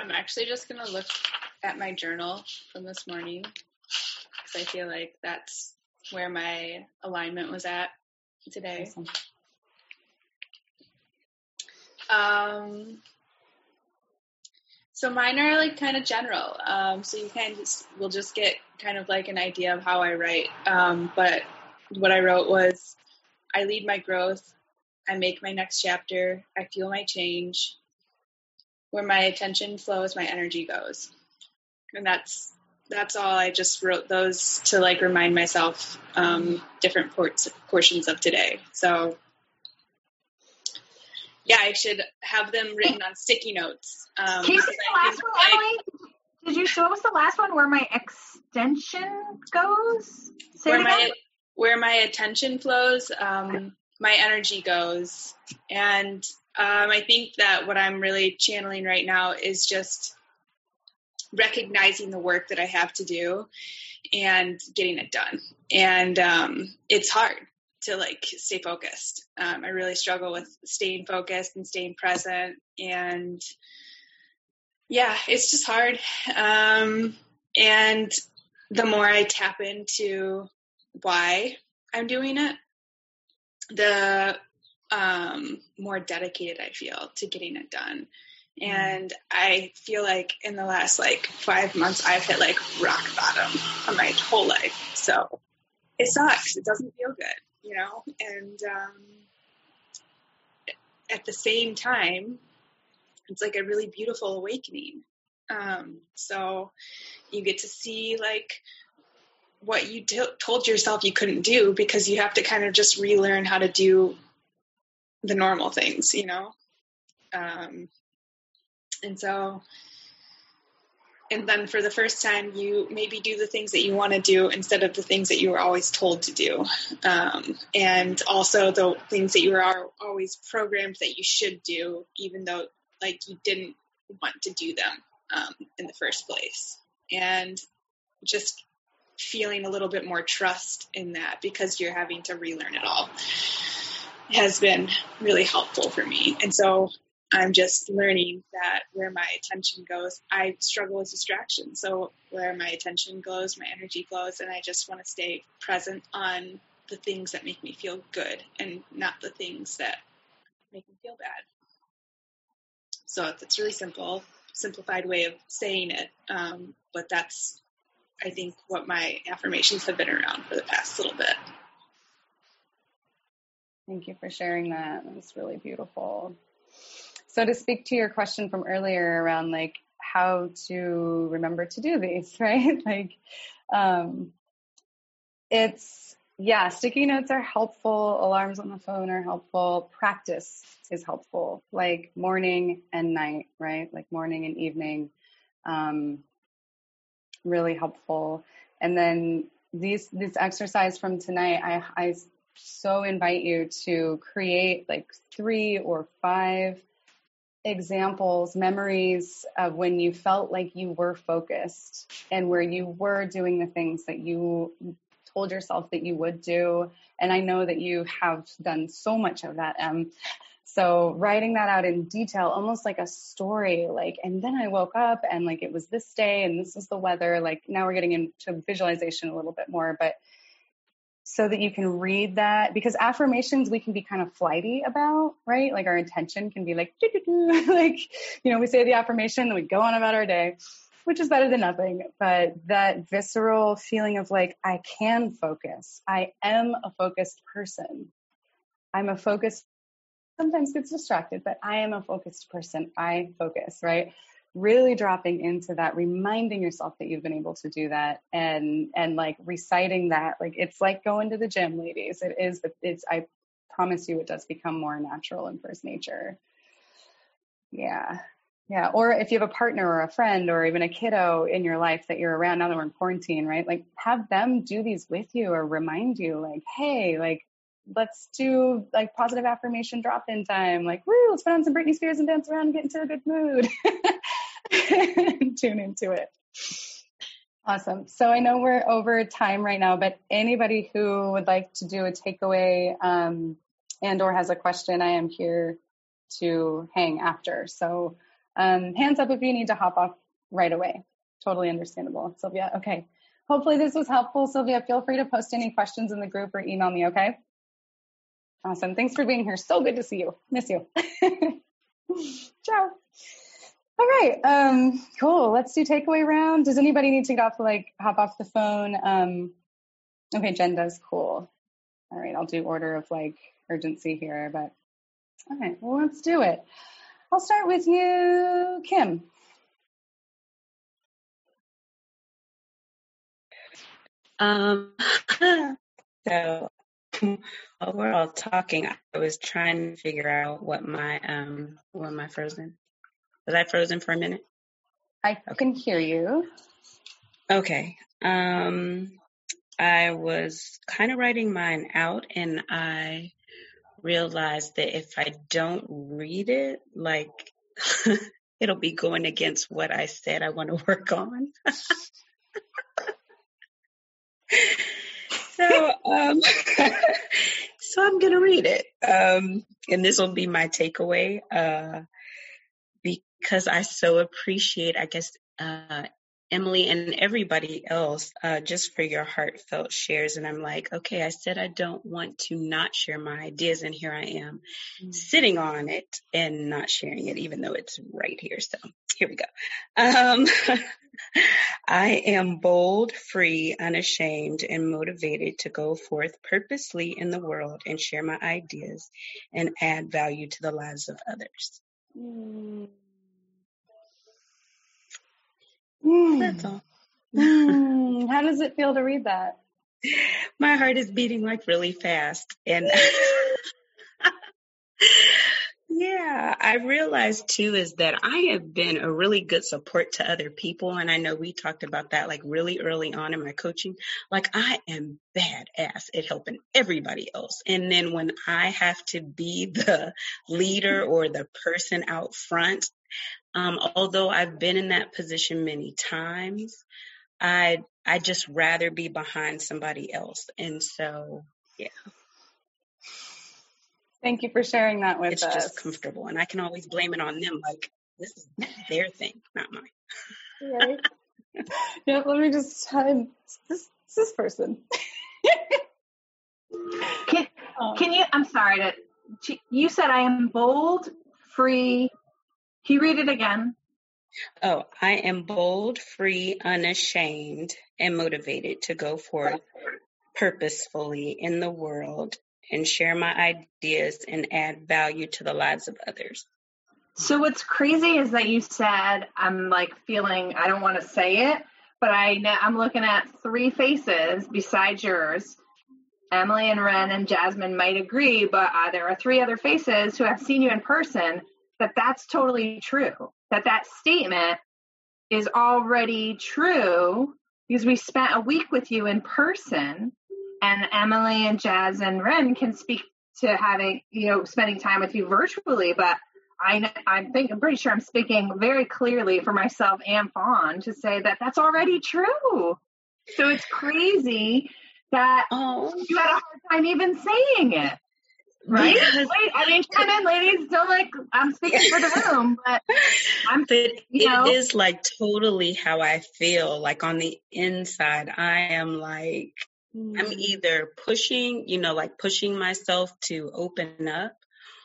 I'm actually just going to look at my journal from this morning because I feel like that's where my alignment was at today. Awesome. Um, so mine are like kind of general. Um, so you kind of just, will just get kind of like an idea of how I write. Um, but what I wrote was, I lead my growth. I make my next chapter. I feel my change. Where my attention flows, my energy goes. And that's that's all. I just wrote those to like remind myself um, different ports, portions of today. So yeah, I should have them written on sticky notes. Um, Can you see the last one, like, Emily? Did you show us the last one where my extension goes? Say where it my again? where my attention flows, um, my energy goes. And um, I think that what I'm really channeling right now is just recognizing the work that I have to do and getting it done. And um, it's hard to like stay focused. Um, I really struggle with staying focused and staying present. And yeah, it's just hard. Um, and the more I tap into why I'm doing it, the um, more dedicated I feel to getting it done. And I feel like in the last like five months, I've hit like rock bottom of my whole life. So it sucks. It doesn't feel good, you know? And um, at the same time, it's like a really beautiful awakening. Um, so you get to see like what you t- told yourself you couldn't do because you have to kind of just relearn how to do the normal things, you know? Um, and so, and then for the first time, you maybe do the things that you want to do instead of the things that you were always told to do. Um, and also the things that you were always programmed that you should do, even though like you didn't want to do them um, in the first place. And just feeling a little bit more trust in that because you're having to relearn it all has been really helpful for me. And so I'm just learning that where my attention goes, I struggle with distraction. So where my attention goes, my energy goes, and I just want to stay present on the things that make me feel good and not the things that make me feel bad. So it's really simple, simplified way of saying it. Um, but that's, I think, what my affirmations have been around for the past little bit. Thank you for sharing that. That's really beautiful. So to speak to your question from earlier around like how to remember to do these, right? Like, um, it's, yeah, sticky notes are helpful. Alarms on the phone are helpful. Practice is helpful, like morning and night, right? Like morning and evening, um, really helpful. And then these, this exercise from tonight, I, I so invite you to create like three or five examples, memories of when you felt like you were focused and where you were doing the things that you told yourself that you would do. And I know that you have done so much of that, Em. So writing that out in detail, almost like a story, like, and then I woke up and like, it was this day and this is the weather. Like now we're getting into visualization a little bit more, but so that you can read that, because affirmations we can be kind of flighty about, right? Like our intention can be like, like, you know, we say the affirmation and we go on about our day, which is better than nothing. But that visceral feeling of like, I can focus. I am a focused person. I'm a focused, sometimes gets distracted, but I am a focused person. I focus, right? Really dropping into that, reminding yourself that you've been able to do that, and and like reciting that, like it's like going to the gym, ladies. It is, but it's, I promise you, it does become more natural in first nature. Yeah, yeah. Or if you have a partner or a friend or even a kiddo in your life that you're around now that we're in quarantine, right? Like have them do these with you or remind you, like, hey, like let's do like positive affirmation drop-in time. Like, woo, let's put on some Britney Spears and dance around and get into a good mood. Tune into it. Awesome. So I know we're over time right now, but anybody who would like to do a takeaway um, and or has a question, I am here to hang after. So Um, hands up if you need to hop off right away. Totally understandable. Sylvia, okay. Hopefully this was helpful. Sylvia, feel free to post any questions in the group or email me, okay? Awesome. Thanks for being here. So good to see you. Miss you. Ciao. All right. Um, cool. Let's do takeaway round. Does anybody need to get off, like, hop off the phone? Um, okay, Jen does. Cool. All right. I'll do order of, like, urgency here, but all right. Well, let's do it. I'll start with you, Kim. Um, so while we're all talking, I was trying to figure out what my, um, what am I frozen? Was I frozen for a minute? I can hear you. Okay. Um, I was kind of writing mine out, and I realized that if I don't read it, like, it'll be going against what I said I want to work on. So, um, so I'm going to read it. Um, and this will be my takeaway, uh, because I so appreciate, I guess, uh, Emily and everybody else, uh, just for your heartfelt shares. And I'm like, okay, I said I don't want to not share my ideas, and here I am mm-hmm. sitting on it and not sharing it, even though it's right here. So here we go. Um, I am bold, free, unashamed, and motivated to go forth purposely in the world and share my ideas and add value to the lives of others. Mm. Mm. That's all. Mm. How does it feel to read that? My heart is beating like really fast. And yeah, I realized too is that I have been a really good support to other people. And I know we talked about that like really early on in my coaching. Like I am badass at helping everybody else. And then when I have to be the leader or the person out front, Um, although I've been in that position many times, I I just rather be behind somebody else. And so, yeah. Thank you for sharing that with it's us. It's just comfortable. And I can always blame it on them. Like, this is their thing, not mine. Right. Yeah, let me just time this, this person. can, can you, I'm sorry, to, you said I am bold, free. Can you read it again? Oh, I am bold, free, unashamed, and motivated to go forth purposefully in the world and share my ideas and add value to the lives of others. So what's crazy is that you said, I'm like feeling, I don't want to say it, but I know, I'm looking at three faces besides yours. Emily and Ren and Jasmine might agree, but uh, there are three other faces who have seen you in person. That that's totally true, that that statement is already true because we spent a week with you in person, and Emily and Jazz and Ren can speak to having, you know, spending time with you virtually, but I, I think, I'm pretty sure I'm speaking very clearly for myself and Fawn to say that that's already true. So it's crazy that oh. you had a hard time even saying it. Right? Because, Wait, I mean, come in, ladies. Don't like, I'm speaking for the room, but I'm, but you know. It is like totally how I feel. Like on the inside, I am like, mm. I'm either pushing, you know, like pushing myself to open up,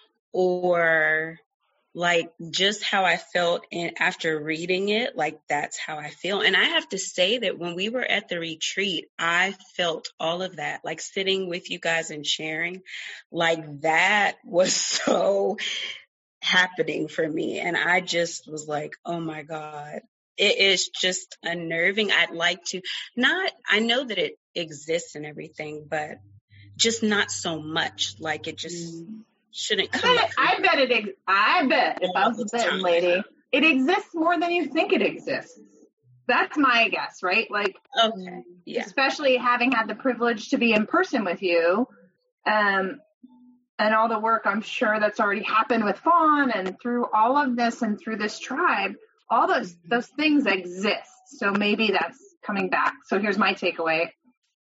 or like just how I felt in after reading it, like that's how I feel. And I have to say that when we were at the retreat, I felt all of that, like sitting with you guys and sharing, like that was so happening for me. And I just was like, oh my God, it is just unnerving. I'd like to not, I know that it exists and everything, but just not so much. Like it just mm. shouldn't come I bet, I bet it, ex- I bet, if I was a betting lady, it exists more than you think it exists. That's my guess, right? Like, okay. Yeah. Especially having had the privilege to be in person with you, um, and all the work I'm sure that's already happened with Fawn and through all of this and through this tribe, all those, those things exist. So maybe that's coming back. So here's my takeaway,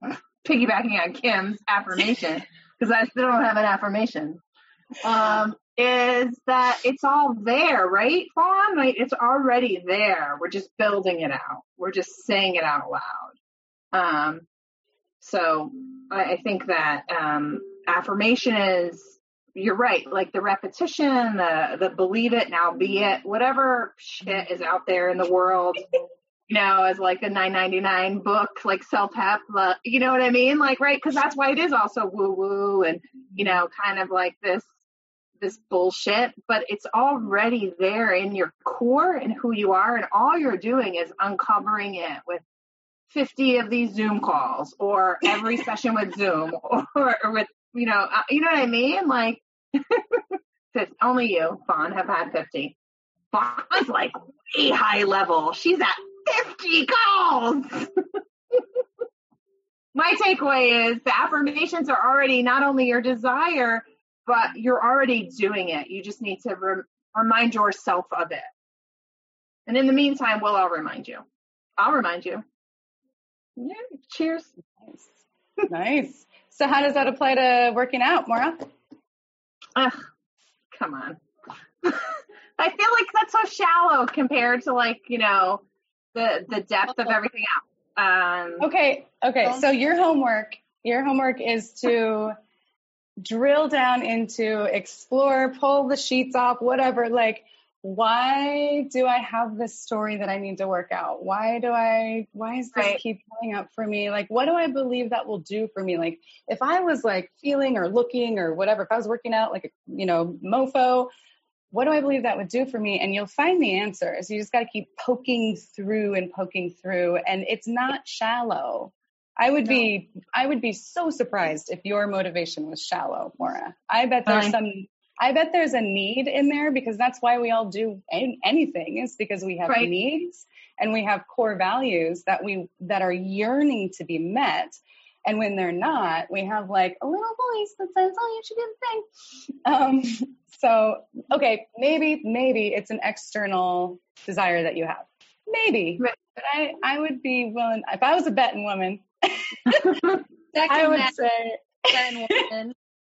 piggybacking on Kim's affirmation, because I still don't have an affirmation. Um, is that it's all there, right, Fawn? Like, it's already there. We're just building it out. We're just saying it out loud. Um, so I, I think that um, affirmation is, you're right, like the repetition, the the believe it, now be it, whatever shit is out there in the world, you know, as like a nine ninety-nine book, like self-help, you know what I mean? Like, right, because that's why it is also woo-woo and, you know, kind of like this, this bullshit, but it's already there in your core and who you are, and all you're doing is uncovering it with fifty of these Zoom calls, or every session with Zoom, or, or with, you know, uh, you know what I mean? Like, only you, Fawn, have had fifty. Fawn's like way high level. She's at fifty calls. My takeaway is the affirmations are already not only your desire, but you're already doing it. You just need to re- remind yourself of it. And in the meantime, we'll all remind you. I'll remind you. Yeah. Cheers. Nice. Nice. So how does that apply to working out, Maura? Ugh, come on. I feel like that's so shallow compared to, like, you know, the the depth of everything else. Um, okay. Okay. So your homework, your homework is to drill down into, explore, pull the sheets off, whatever. Like, why do I have this story that I need to work out? Why do I, why is this Right. keep coming up for me? Like, what do I believe that will do for me? Like, if I was like feeling or looking or whatever, if I was working out like, a, you know, mofo, what do I believe that would do for me? And you'll find the answers. You just got to keep poking through and poking through. And it's not shallow. I would no. be, I would be so surprised if your motivation was shallow, Maura. I bet there's Fine. some, I bet there's a need in there, because that's why we all do any, anything, is because we have right. needs and we have core values that we, that are yearning to be met. And when they're not, we have like a little voice that says, oh, you should do the thing. Um, so, okay, maybe, maybe it's an external desire that you have. Maybe. Right. But I, I would be willing, if I was a betting woman, Second I would that, say, betting woman.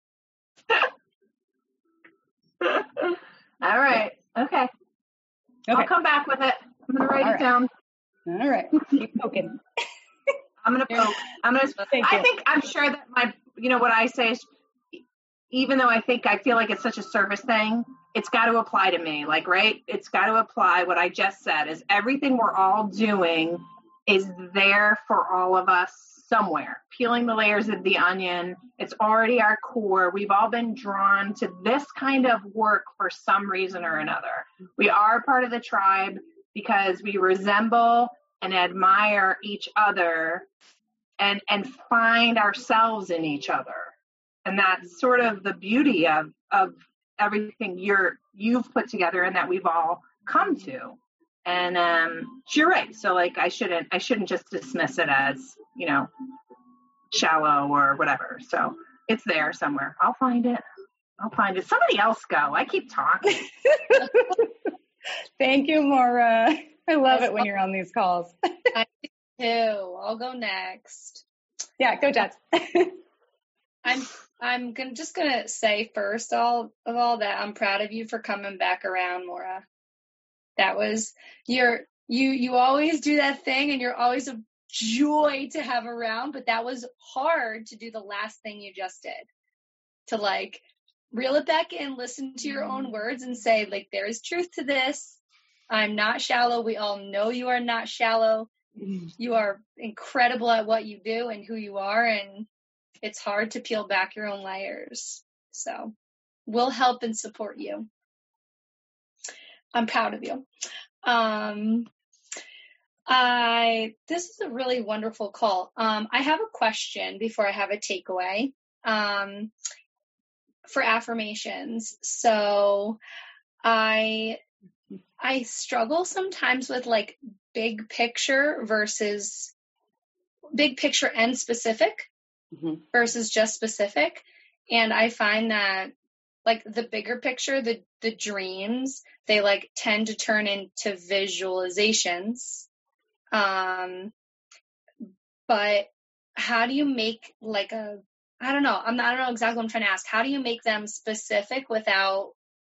All right. Okay. okay. I'll come back with it. I'm going to write All it right. down. All right. Keep poking. I'm going to poke. I'm going to, Thank I you. think, I'm sure that my, you know, what I say is, even though I think, I feel like it's such a service thing, it's got to apply to me. Like, right? It's got to apply. What I just said is everything we're all doing is there for all of us somewhere. Peeling the layers of the onion. It's already our core. We've all been drawn to this kind of work for some reason or another. We are part of the tribe because we resemble and admire each other and, and find ourselves in each other. And that's sort of the beauty of, of everything you're, you've put together and that we've all come to. And um, you're right. So like, I shouldn't, I shouldn't just dismiss it as, you know, shallow or whatever. So it's there somewhere. I'll find it. I'll find it. Somebody else go. I keep talking. Thank you, Maura. I love it when you're on these calls. I do too. I'll go next. Yeah, go Jets. I'm I'm gonna, just gonna say first all of all that I'm proud of you for coming back around, Maura. That was you're you you always do that thing and you're always a joy to have around, but that was hard to do the last thing you just did. To like reel it back in, listen to your own words and say, like, there is truth to this. I'm not shallow. We all know you are not shallow. You are incredible at what you do and who you are, and it's hard to peel back your own layers. So we'll help and support you. I'm proud of you. Um, I, this is a really wonderful call. Um, I have a question before I have a takeaway, um, for affirmations. So I, I struggle sometimes with like big picture versus big picture and specific mm-hmm. versus just specific. And I find that like the bigger picture, the, the dreams, they like tend to turn into visualizations. Um, but how do you make like a, I don't know, I'm not, I don't know exactly what I'm trying to ask. How do you make them specific without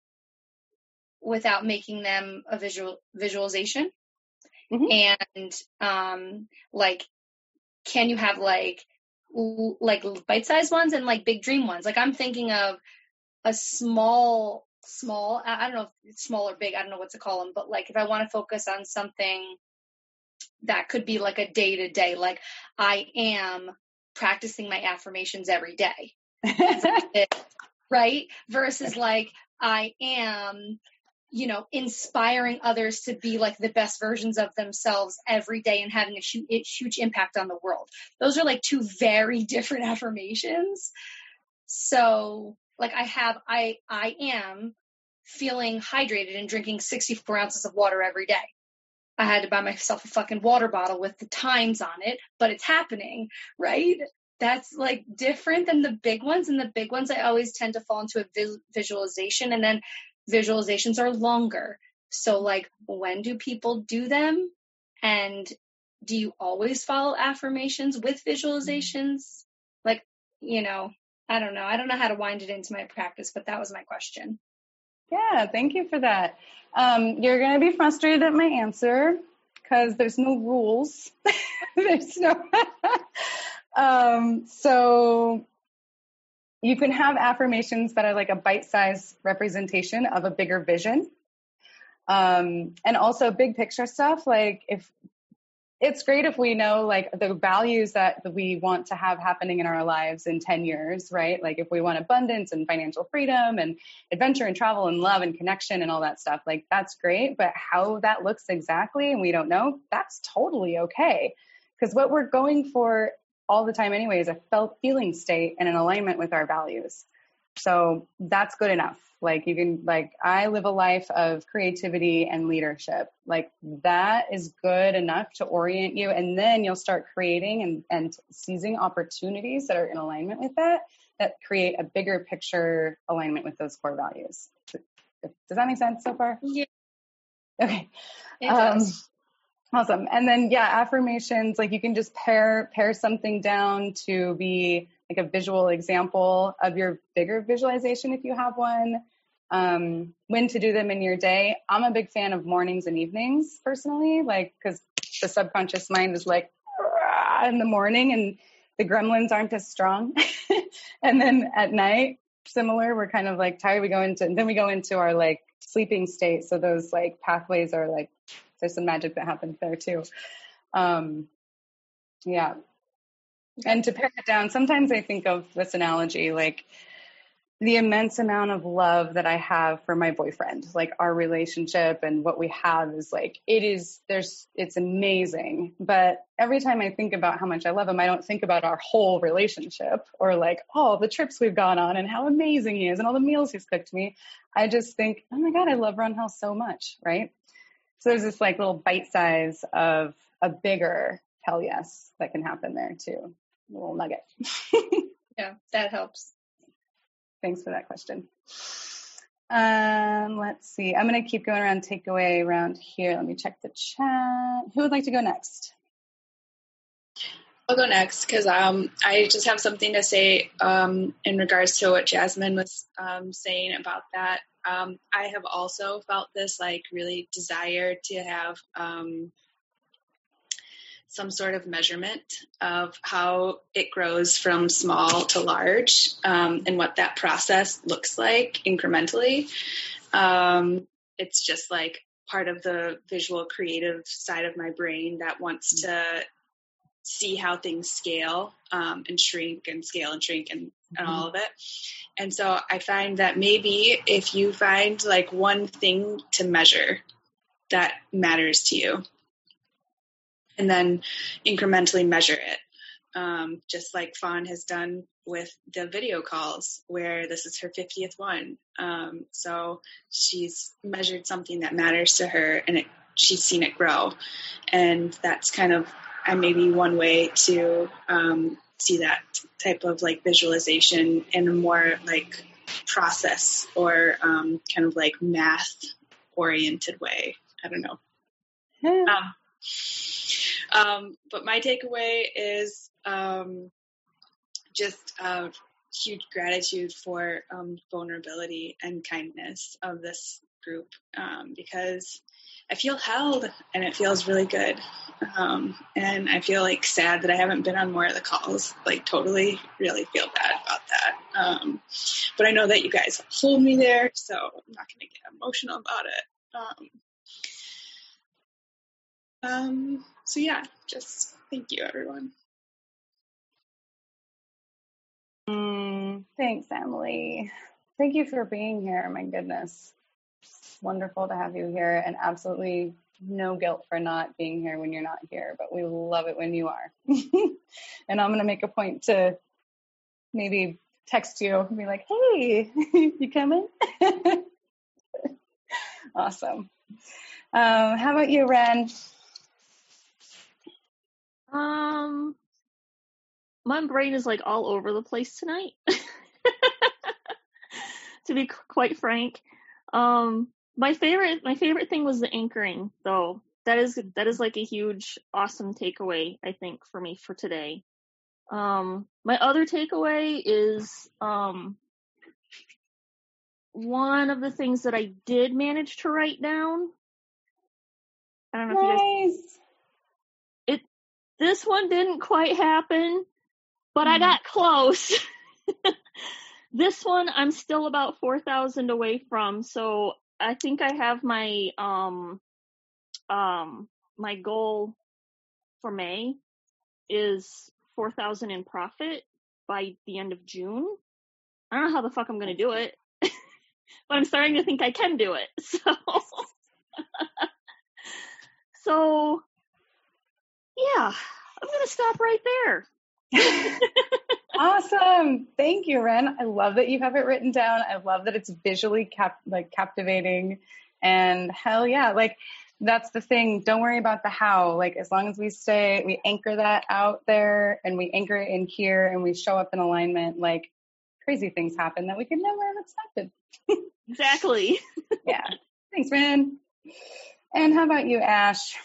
without making them a visual visualization. Mm-hmm. And um, like, can you have like l- like bite-sized ones and like big dream ones? Like I'm thinking of a small, small. I, I don't know if it's small or big. I don't know what to call them. But like, if I want to focus on something that could be like a day to day, like I am practicing my affirmations every day, right? Versus like I am, you know, inspiring others to be like the best versions of themselves every day and having a huge, huge impact on the world. Those are like two very different affirmations. So like I have, I, I am feeling hydrated and drinking sixty-four ounces of water every day. I had to buy myself a fucking water bottle with the times on it, but it's happening, right? That's like different than the big ones. And the big ones, I always tend to fall into a vis- visualization, and then visualizations are longer. So like, when do people do them? And do you always follow affirmations with visualizations? Like, you know, I don't know. I don't know how to wind it into my practice, but that was my question. Yeah, thank you for that. Um, you're going to be frustrated at my answer because there's no rules. there's no. um, so you can have affirmations that are like a bite-sized representation of a bigger vision. Um, and also big picture stuff. Like if it's great if we know like the values that we want to have happening in our lives in ten years, right? Like if we want abundance and financial freedom and adventure and travel and love and connection and all that stuff, like that's great. But how that looks exactly, and we don't know, that's totally okay. Because what we're going for all the time anyway is a felt feeling state and an alignment with our values. So that's good enough. Like you can, like, I live a life of creativity and leadership. Like that is good enough to orient you. And then you'll start creating and, and seizing opportunities that are in alignment with that, that create a bigger picture alignment with those core values. Does that make sense so far? Yeah. Okay. It does. Um, awesome. And then, yeah, affirmations, like you can just pair, pair something down to be like a visual example of your bigger visualization if you have one. Um, when to do them in your day. I'm a big fan of mornings and evenings personally, like, cause the subconscious mind is like in the morning and the gremlins aren't as strong. And then at night, similar, we're kind of like tired. We go into, and then we go into our like sleeping state. So those like pathways are like, there's some magic that happens there too. Um, yeah. And to pare it down, sometimes I think of this analogy, like the immense amount of love that I have for my boyfriend, like our relationship and what we have is like, it is, there's, it's amazing. But every time I think about how much I love him, I don't think about our whole relationship or like, oh, the trips we've gone on and how amazing he is and all the meals he's cooked me. I just think, oh my God, I love Ron House so much. Right. So there's this like little bite size of a bigger hell yes that can happen there too. A little nugget. Yeah, that helps. Thanks for that question. Um, let's see. I'm going to keep going around takeaway around here. Let me check the chat. Who would like to go next? I'll go next because um, I just have something to say um, in regards to what Jasmine was um, saying about that. Um, I have also felt this like really desire to have um, some sort of measurement of how it grows from small to large um, and what that process looks like incrementally. Um, it's just like part of the visual creative side of my brain that wants to see how things scale um, and shrink and scale and shrink and, and all of it. And so I find that maybe if you find like one thing to measure that matters to you, and then incrementally measure it, um, just like Fawn has done with the video calls, where this is her fiftieth one. Um, so she's measured something that matters to her, and it, she's seen it grow. And that's kind of uh, maybe one way to um, see that type of like visualization in a more like process or um, kind of like math oriented way. I don't know. Yeah. Um, Um, but my takeaway is um, just uh, huge gratitude for um, vulnerability and kindness of this group um, because I feel held and it feels really good. Um, and I feel like sad that I haven't been on more of the calls, like totally really feel bad about that. Um, but I know that you guys hold me there, so I'm not going to get emotional about it. Um, um, so yeah, just thank you, everyone. Mm, thanks, Emily. Thank you for being here. My goodness. It's wonderful to have you here, and absolutely no guilt for not being here when you're not here, but we love it when you are. And I'm going to make a point to maybe text you and be like, hey, you coming? Awesome. Um, how about you, Ren? Um, my brain is like all over the place tonight, to be quite frank. Um, my favorite, my favorite thing was the anchoring, though. That is, that is like a huge, awesome takeaway, I think, for me for today. Um, my other takeaway is, um, one of the things that I did manage to write down. I don't know nice. if you guys, it, this one didn't quite happen, but mm. I got close. This one I'm still about four thousand away from, so I think I have my, um, um, my goal for May is four thousand in profit by the end of June. I don't know how the fuck I'm going to do it, but I'm starting to think I can do it. So, so yeah, I'm going to stop right there. Awesome. Thank you, Ren. I love that you have it written down. I love that it's visually cap- like captivating, and hell yeah, like that's the thing. Don't worry about the how. Like as long as we stay, we anchor that out there and we anchor it in here and we show up in alignment, like crazy things happen that we could never have expected. Exactly. Yeah. Thanks, Ren. And how about you, Ash?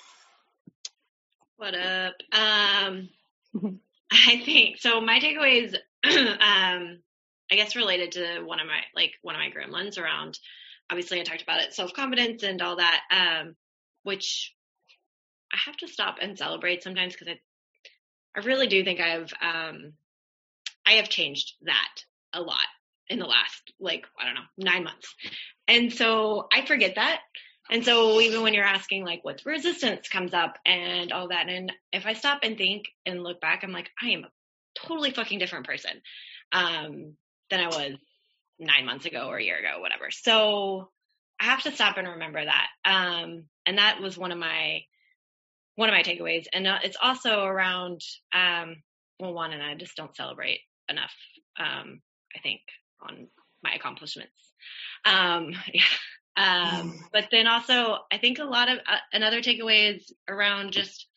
What up? Um, I think, so my takeaway is, um, I guess related to one of my, like one of my gremlins around, obviously I talked about it, self-confidence and all that, um, which I have to stop and celebrate sometimes because I, I really do think I've, um, I have changed that a lot in the last, like, I don't know, nine months. And so I forget that. And so even when you're asking like what resistance comes up and all that, and if I stop and think and look back, I'm like, I am a totally fucking different person um, than I was nine months ago or a year ago, whatever. So I have to stop and remember that. Um, and that was one of my, one of my takeaways. And uh, it's also around, um, well, one, and I just don't celebrate enough, um, I think, on my accomplishments. Um, yeah. Um, but then also, I think a lot of, uh, another takeaway is around just,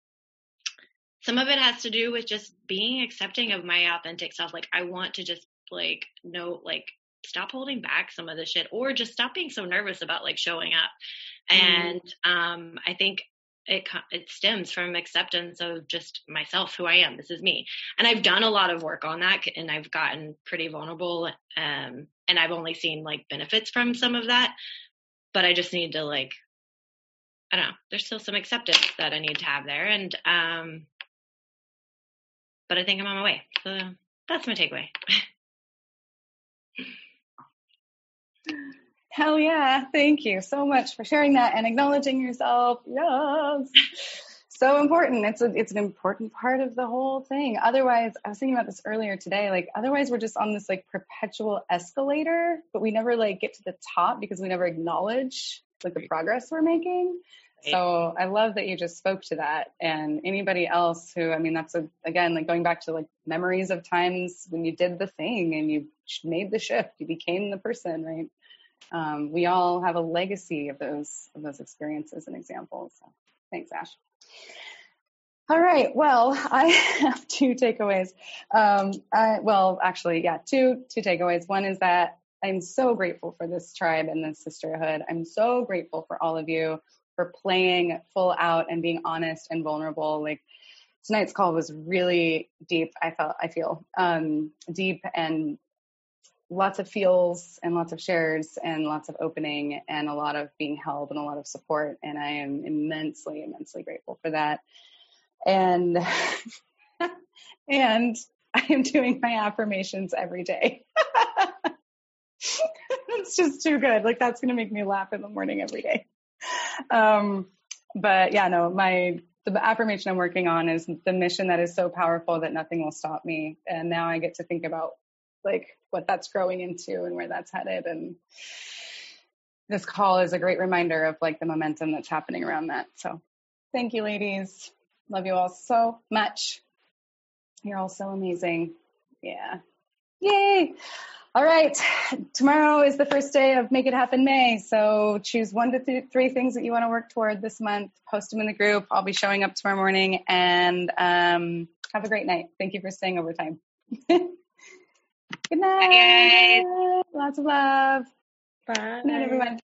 some of it has to do with just being accepting of my authentic self. Like, I want to just, like, know, like, stop holding back some of the shit, or just stop being so nervous about, like, showing up. And, um, I think it, it stems from acceptance of just myself, who I am. This is me. And I've done a lot of work on that, and I've gotten pretty vulnerable. Um, and I've only seen, like, benefits from some of that. But I just need to, like, I don't know, there's still some acceptance that I need to have there. And, um, but I think I'm on my way. So that's my takeaway. Hell yeah. Thank you so much for sharing that and acknowledging yourself. Yes. So important. It's a, it's an important part of the whole thing. Otherwise, I was thinking about this earlier today, like, otherwise we're just on this like perpetual escalator, but we never like get to the top because we never acknowledge like the progress we're making. So I love that you just spoke to that. And anybody else who, I mean, that's a, again, like going back to like memories of times when you did the thing and you made the shift, you became the person, right? Um, we all have a legacy of those, of those experiences and examples. So thanks, Ash. All right. Well, I have two takeaways. Um, I, well, actually, yeah, two, two takeaways. One is that I'm so grateful for this tribe and this sisterhood. I'm so grateful for all of you for playing full out and being honest and vulnerable. Like, tonight's call was really deep. I felt, I feel, um, deep and lots of feels and lots of shares and lots of opening and a lot of being held and a lot of support. And I am immensely, immensely grateful for that. And, and I am doing my affirmations every day. It's just too good. Like, that's going to make me laugh in the morning every day. Um, but yeah, no, my, the affirmation I'm working on is the mission that is so powerful that nothing will stop me. And now I get to think about like what that's growing into and where that's headed. And this call is a great reminder of like the momentum that's happening around that. So thank you, ladies. Love you all so much. You're all so amazing. Yeah. Yay. All right. Tomorrow is the first day of Make It Happen May. So choose one to th- three things that you want to work toward this month. Post them in the group. I'll be showing up tomorrow morning, and um, have a great night. Thank you for staying overtime. Good night. Bye, guys. Lots of love. Bye. Good night, everyone.